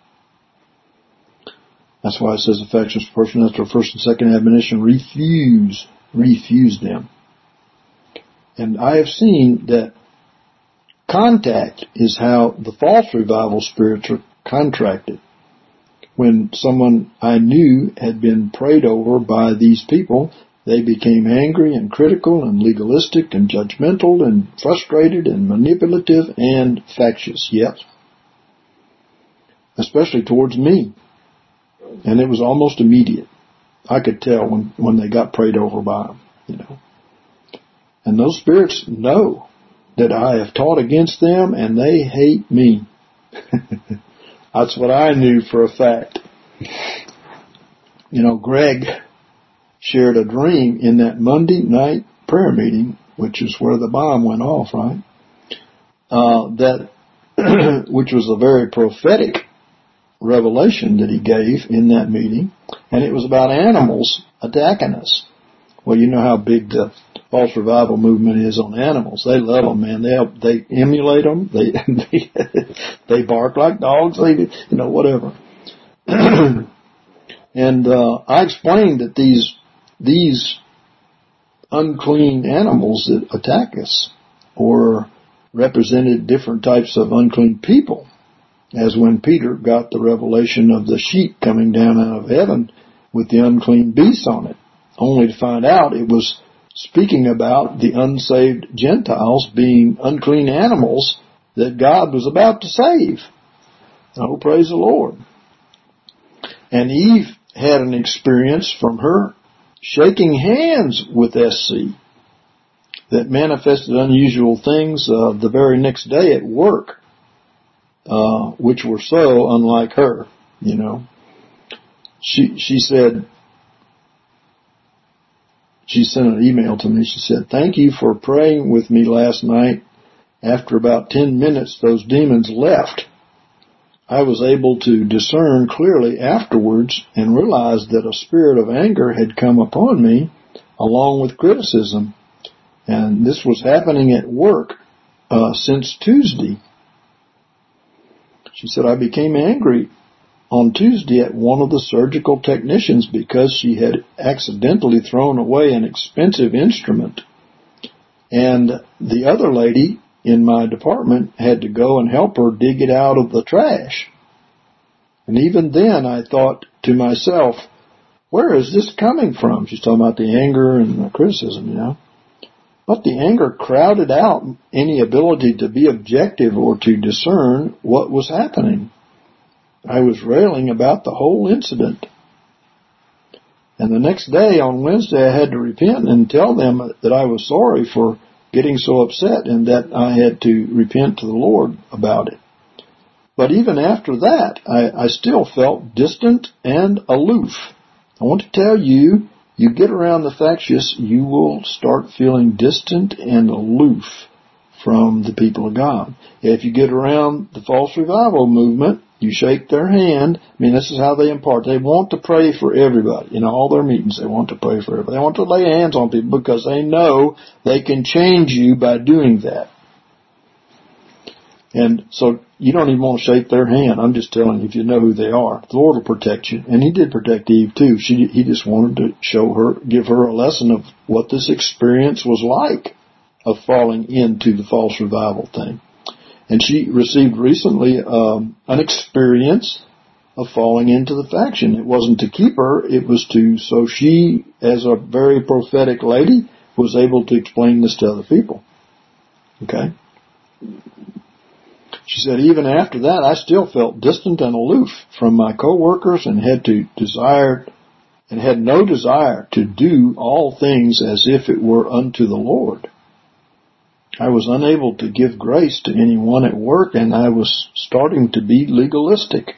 That's why it says a factious person after first and second admonition, refuse them. And I have seen that contact is how the false revival spirits are contracted. When someone I knew had been prayed over by these people, they became angry and critical and legalistic and judgmental and frustrated and manipulative and factious, yes. Especially towards me. And it was almost immediate. I could tell when they got prayed over by them, you know. And those spirits know that I have taught against them and they hate me. That's what I knew for a fact. You know, Greg shared a dream in that Monday night prayer meeting, which is where the bomb went off, right? That which was a very prophetic revelation that he gave in that meeting, and it was about animals attacking us. Well, you know how big the false revival movement is on animals. They love them, man. They emulate them. They bark like dogs. Whatever. And I explained that these unclean animals that attack us or represented different types of unclean people, as when Peter got the revelation of the sheep coming down out of heaven with the unclean beasts on it, only to find out it was speaking about the unsaved Gentiles being unclean animals that God was about to save. Oh, praise the Lord. And Eve had an experience from her shaking hands with SC that manifested unusual things the very next day at work, which were so unlike her, She said, she sent an email to me. She said, "Thank you for praying with me last night. After about 10 minutes, those demons left. I was able to discern clearly afterwards and realized that a spirit of anger had come upon me along with criticism. And this was happening at work since Tuesday." She said, "I became angry on Tuesday at one of the surgical technicians because she had accidentally thrown away an expensive instrument. And the other lady in my department had to go and help her dig it out of the trash. And even then I thought to myself, where is this coming from?" She's talking about the anger and the criticism, But the anger crowded out any ability to be objective or to discern what was happening. I was railing about the whole incident. And the next day, on Wednesday, I had to repent and tell them that I was sorry for getting so upset and that I had to repent to the Lord about it. But even after that, I still felt distant and aloof. I want to tell you, you get around the factious, you will start feeling distant and aloof from the people of God. If you get around the false revival movement, you shake their hand. This is how they impart. They want to pray for everybody. In all their meetings, they want to pray for everybody. They want to lay hands on people because they know they can change you by doing that. And so you don't even want to shake their hand. I'm just telling you, if you know who they are, the Lord will protect you. And He did protect Eve too. He just wanted to give her a lesson of what this experience was like of falling into the false revival thing. And she received recently an experience of falling into the faction. It wasn't to keep her, it was so she, as a very prophetic lady, was able to explain this to other people. Okay? She said, even after that, I still felt distant and aloof from my coworkers and had no desire to do all things as if it were unto the Lord. I was unable to give grace to anyone at work, and I was starting to be legalistic.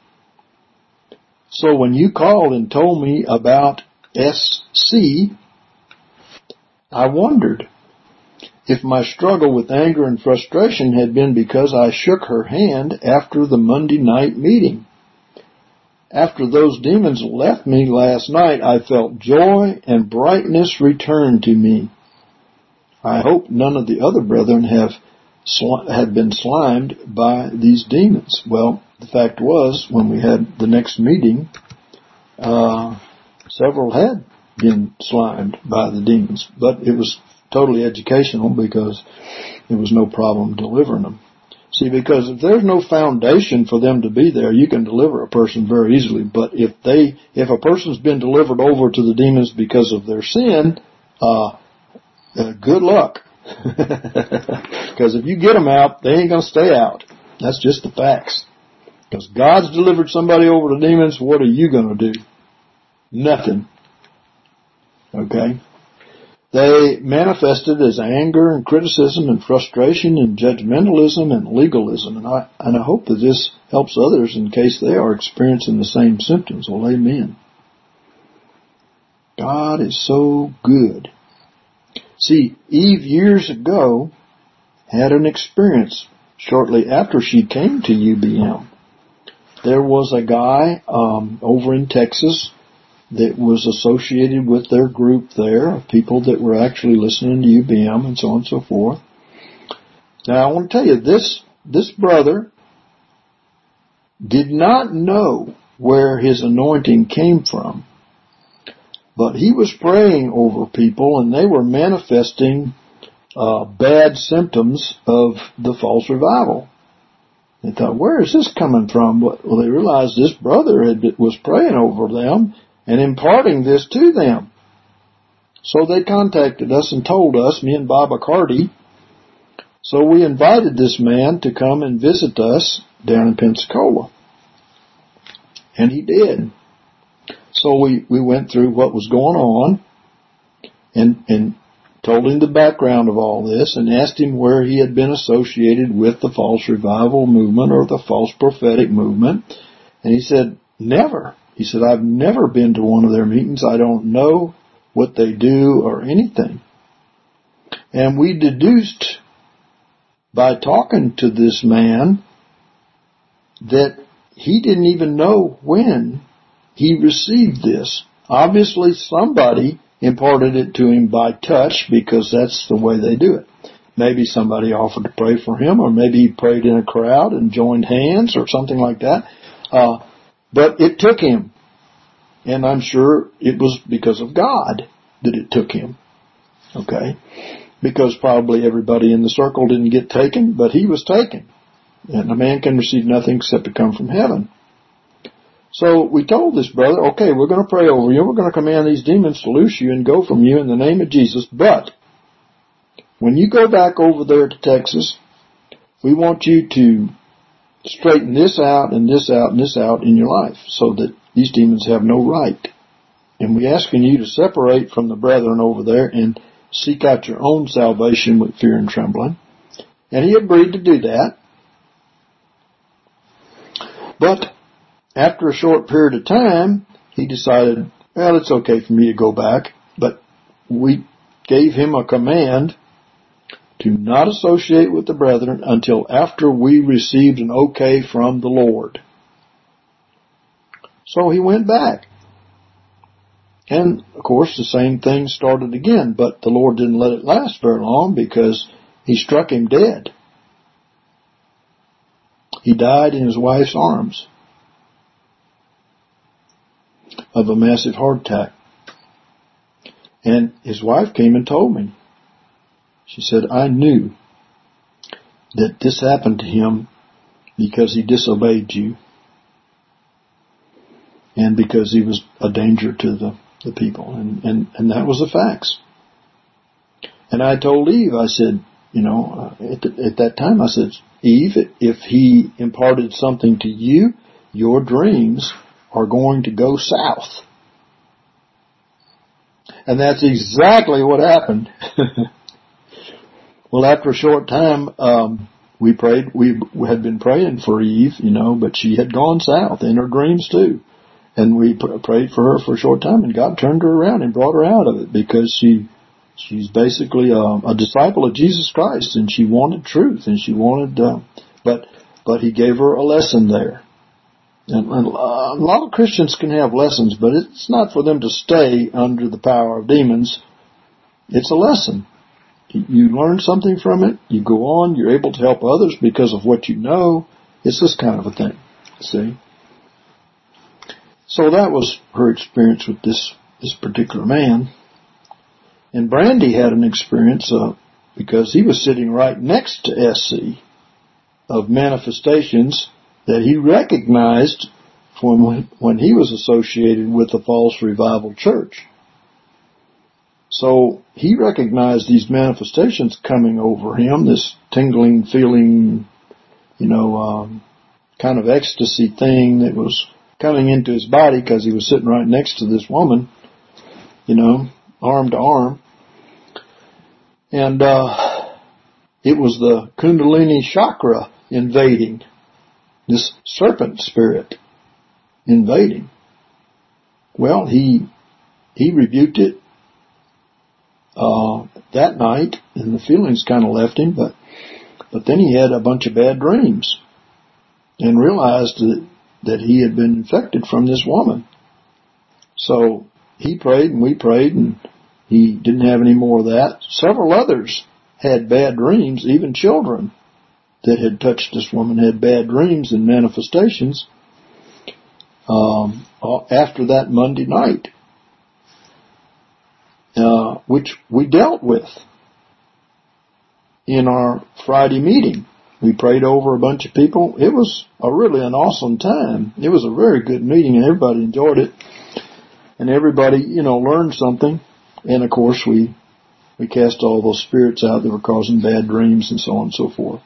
So when you called and told me about SC, I wondered if my struggle with anger and frustration had been because I shook her hand after the Monday night meeting. After those demons left me last night, I felt joy and brightness return to me. I hope none of the other brethren have been slimed by these demons. Well, the fact was, when we had the next meeting, several had been slimed by the demons. But it was totally educational because there was no problem delivering them. See, because if there's no foundation for them to be there, you can deliver a person very easily. But if a person's been delivered over to the demons because of their sin, good luck. Because if you get them out, they ain't going to stay out. That's just the facts. Because God's delivered somebody over to demons, what are you going to do? Nothing. Okay? They manifested as anger and criticism and frustration and judgmentalism and legalism. And I hope that this helps others in case they are experiencing the same symptoms. Well, amen. God is so good. See, Eve years ago had an experience. shortly after she came to UBM, there was a guy over in Texas that was associated with their group there, of people that were actually listening to UBM and so on and so forth. Now, I want to tell you, this brother did not know where his anointing came from, but he was praying over people, and they were manifesting bad symptoms of the false revival. They thought, where is this coming from? Well, they realized this brother was praying over them and imparting this to them. So they contacted us and told us, me and Bob Accardi. So we invited this man to come and visit us down in Pensacola. And he did. So we went through what was going on and told him the background of all this and asked him where he had been associated with the false revival movement or the false prophetic movement. And he said, never. He said, I've never been to one of their meetings. I don't know what they do or anything. And we deduced by talking to this man that he didn't even know when he received this. Obviously somebody imparted it to him by touch, because that's the way they do it. Maybe somebody offered to pray for him, or maybe he prayed in a crowd and joined hands or something like that. But it took him. And I'm sure it was because of God that it took him. Okay? Because probably everybody in the circle didn't get taken, but he was taken. And a man can receive nothing except to come from heaven. So we told this brother, okay, we're going to pray over you. We're going to command these demons to loose you and go from you in the name of Jesus. But when you go back over there to Texas, we want you to straighten this out and this out and this out in your life so that these demons have no right. And we're asking you to separate from the brethren over there and seek out your own salvation with fear and trembling. And he agreed to do that. But after a short period of time, he decided, well, it's okay for me to go back. But we gave him a command to not associate with the brethren until after we received an okay from the Lord. So he went back. And, of course, the same thing started again, but the Lord didn't let it last very long because he struck him dead. He died in his wife's arms of a massive heart attack. And his wife came and told me. She said, I knew that this happened to him because he disobeyed you and because he was a danger to the people. And that was the facts. And I told Eve, I said, at that time, I said, Eve, if he imparted something to you, your dreams are going to go south. And that's exactly what happened. Well, after a short time, we prayed. We had been praying for Eve, but she had gone south in her dreams too. And we prayed for her for a short time, and God turned her around and brought her out of it because she's basically a disciple of Jesus Christ, and she wanted truth, and she wanted, but He gave her a lesson there. And a lot of Christians can have lessons, but it's not for them to stay under the power of demons. It's a lesson. You learn something from it, you go on, you're able to help others because of what you know. It's this kind of a thing, see? So that was her experience with this particular man. And Brandy had an experience because he was sitting right next to SC of manifestations that he recognized from when he was associated with the false revival church. So he recognized these manifestations coming over him, this tingling feeling, kind of ecstasy thing that was coming into his body because he was sitting right next to this woman, arm to arm. And it was the Kundalini chakra invading, this serpent spirit invading. Well, he rebuked it that night, and the feelings kind of left him, but But then he had a bunch of bad dreams and realized that he had been infected from this woman. So he prayed and we prayed, and he didn't have any more of that. Several others had bad dreams, even children that had touched this woman had bad dreams and manifestations after that Monday night, which we dealt with in our Friday meeting. We prayed over a bunch of people. It was really an awesome time. It was a very good meeting, and everybody enjoyed it. And everybody, learned something. And, of course, we cast all those spirits out that were causing bad dreams and so on and so forth.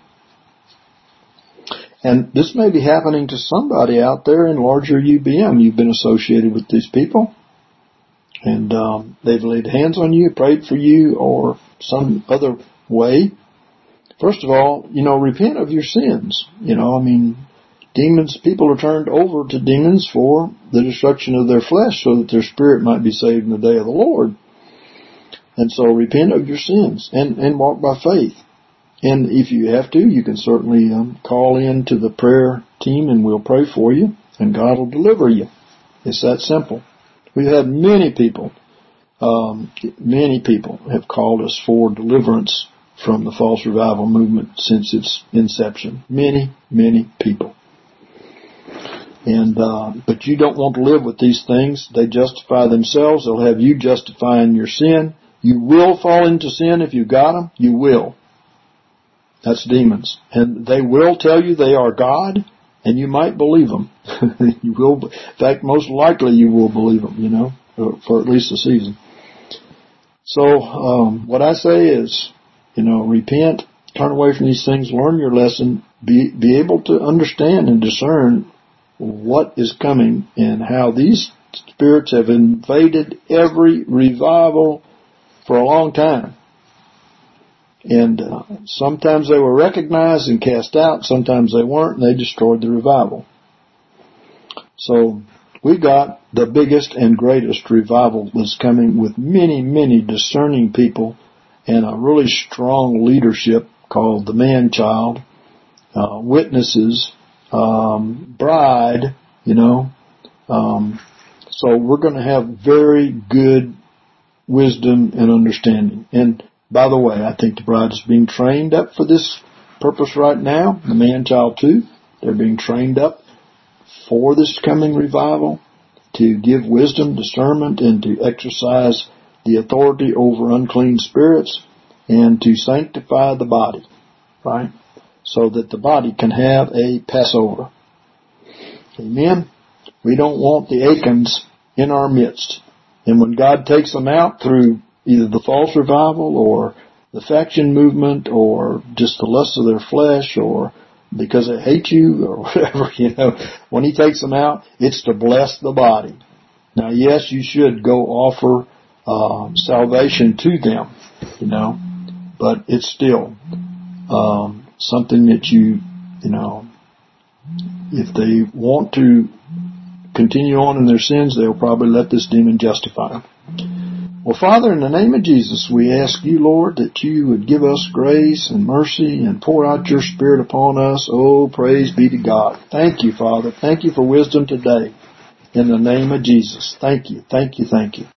And this may be happening to somebody out there in larger UBM. You've been associated with these people, and they've laid hands on you, prayed for you, or some other way. First of all, repent of your sins. Demons, people are turned over to demons for the destruction of their flesh so that their spirit might be saved in the day of the Lord. And so repent of your sins and walk by faith. And if you have to, you can certainly call in to the prayer team and we'll pray for you, and God will deliver you. It's that simple. We've had many people have called us for deliverance from the false revival movement since its inception. Many, many people. And but you don't want to live with these things. They justify themselves. They'll have you justifying your sin. You will fall into sin if you got them. You will. That's demons. And they will tell you they are God, and you might believe them. You will. In fact, most likely you will believe them, for at least a season. So what I say is, repent, turn away from these things, learn your lesson, be able to understand and discern what is coming and how these spirits have invaded every revival for a long time. And sometimes they were recognized and cast out, sometimes they weren't, and they destroyed the revival. So we got the biggest and greatest revival that's coming with many, many discerning people and a really strong leadership called the man-child, witnesses, bride, so we're going to have very good wisdom and understanding. And by the way, I think the bride is being trained up for this purpose right now. The man-child too. They're being trained up for this coming revival to give wisdom, discernment, and to exercise the authority over unclean spirits and to sanctify the body, right? So that the body can have a Passover. Amen? We don't want the Achans in our midst. And when God takes them out through either the false revival or the faction movement or just the lust of their flesh or because they hate you or whatever, when He takes them out, it's to bless the body. Now, yes, you should go offer salvation to them, but it's still something that if they want to continue on in their sins, they'll probably let this demon justify them. Well, Father, in the name of Jesus, we ask you, Lord, that you would give us grace and mercy and pour out your Spirit upon us. Oh, praise be to God. Thank you, Father. Thank you for wisdom today. In the name of Jesus. Thank you, thank you, thank you.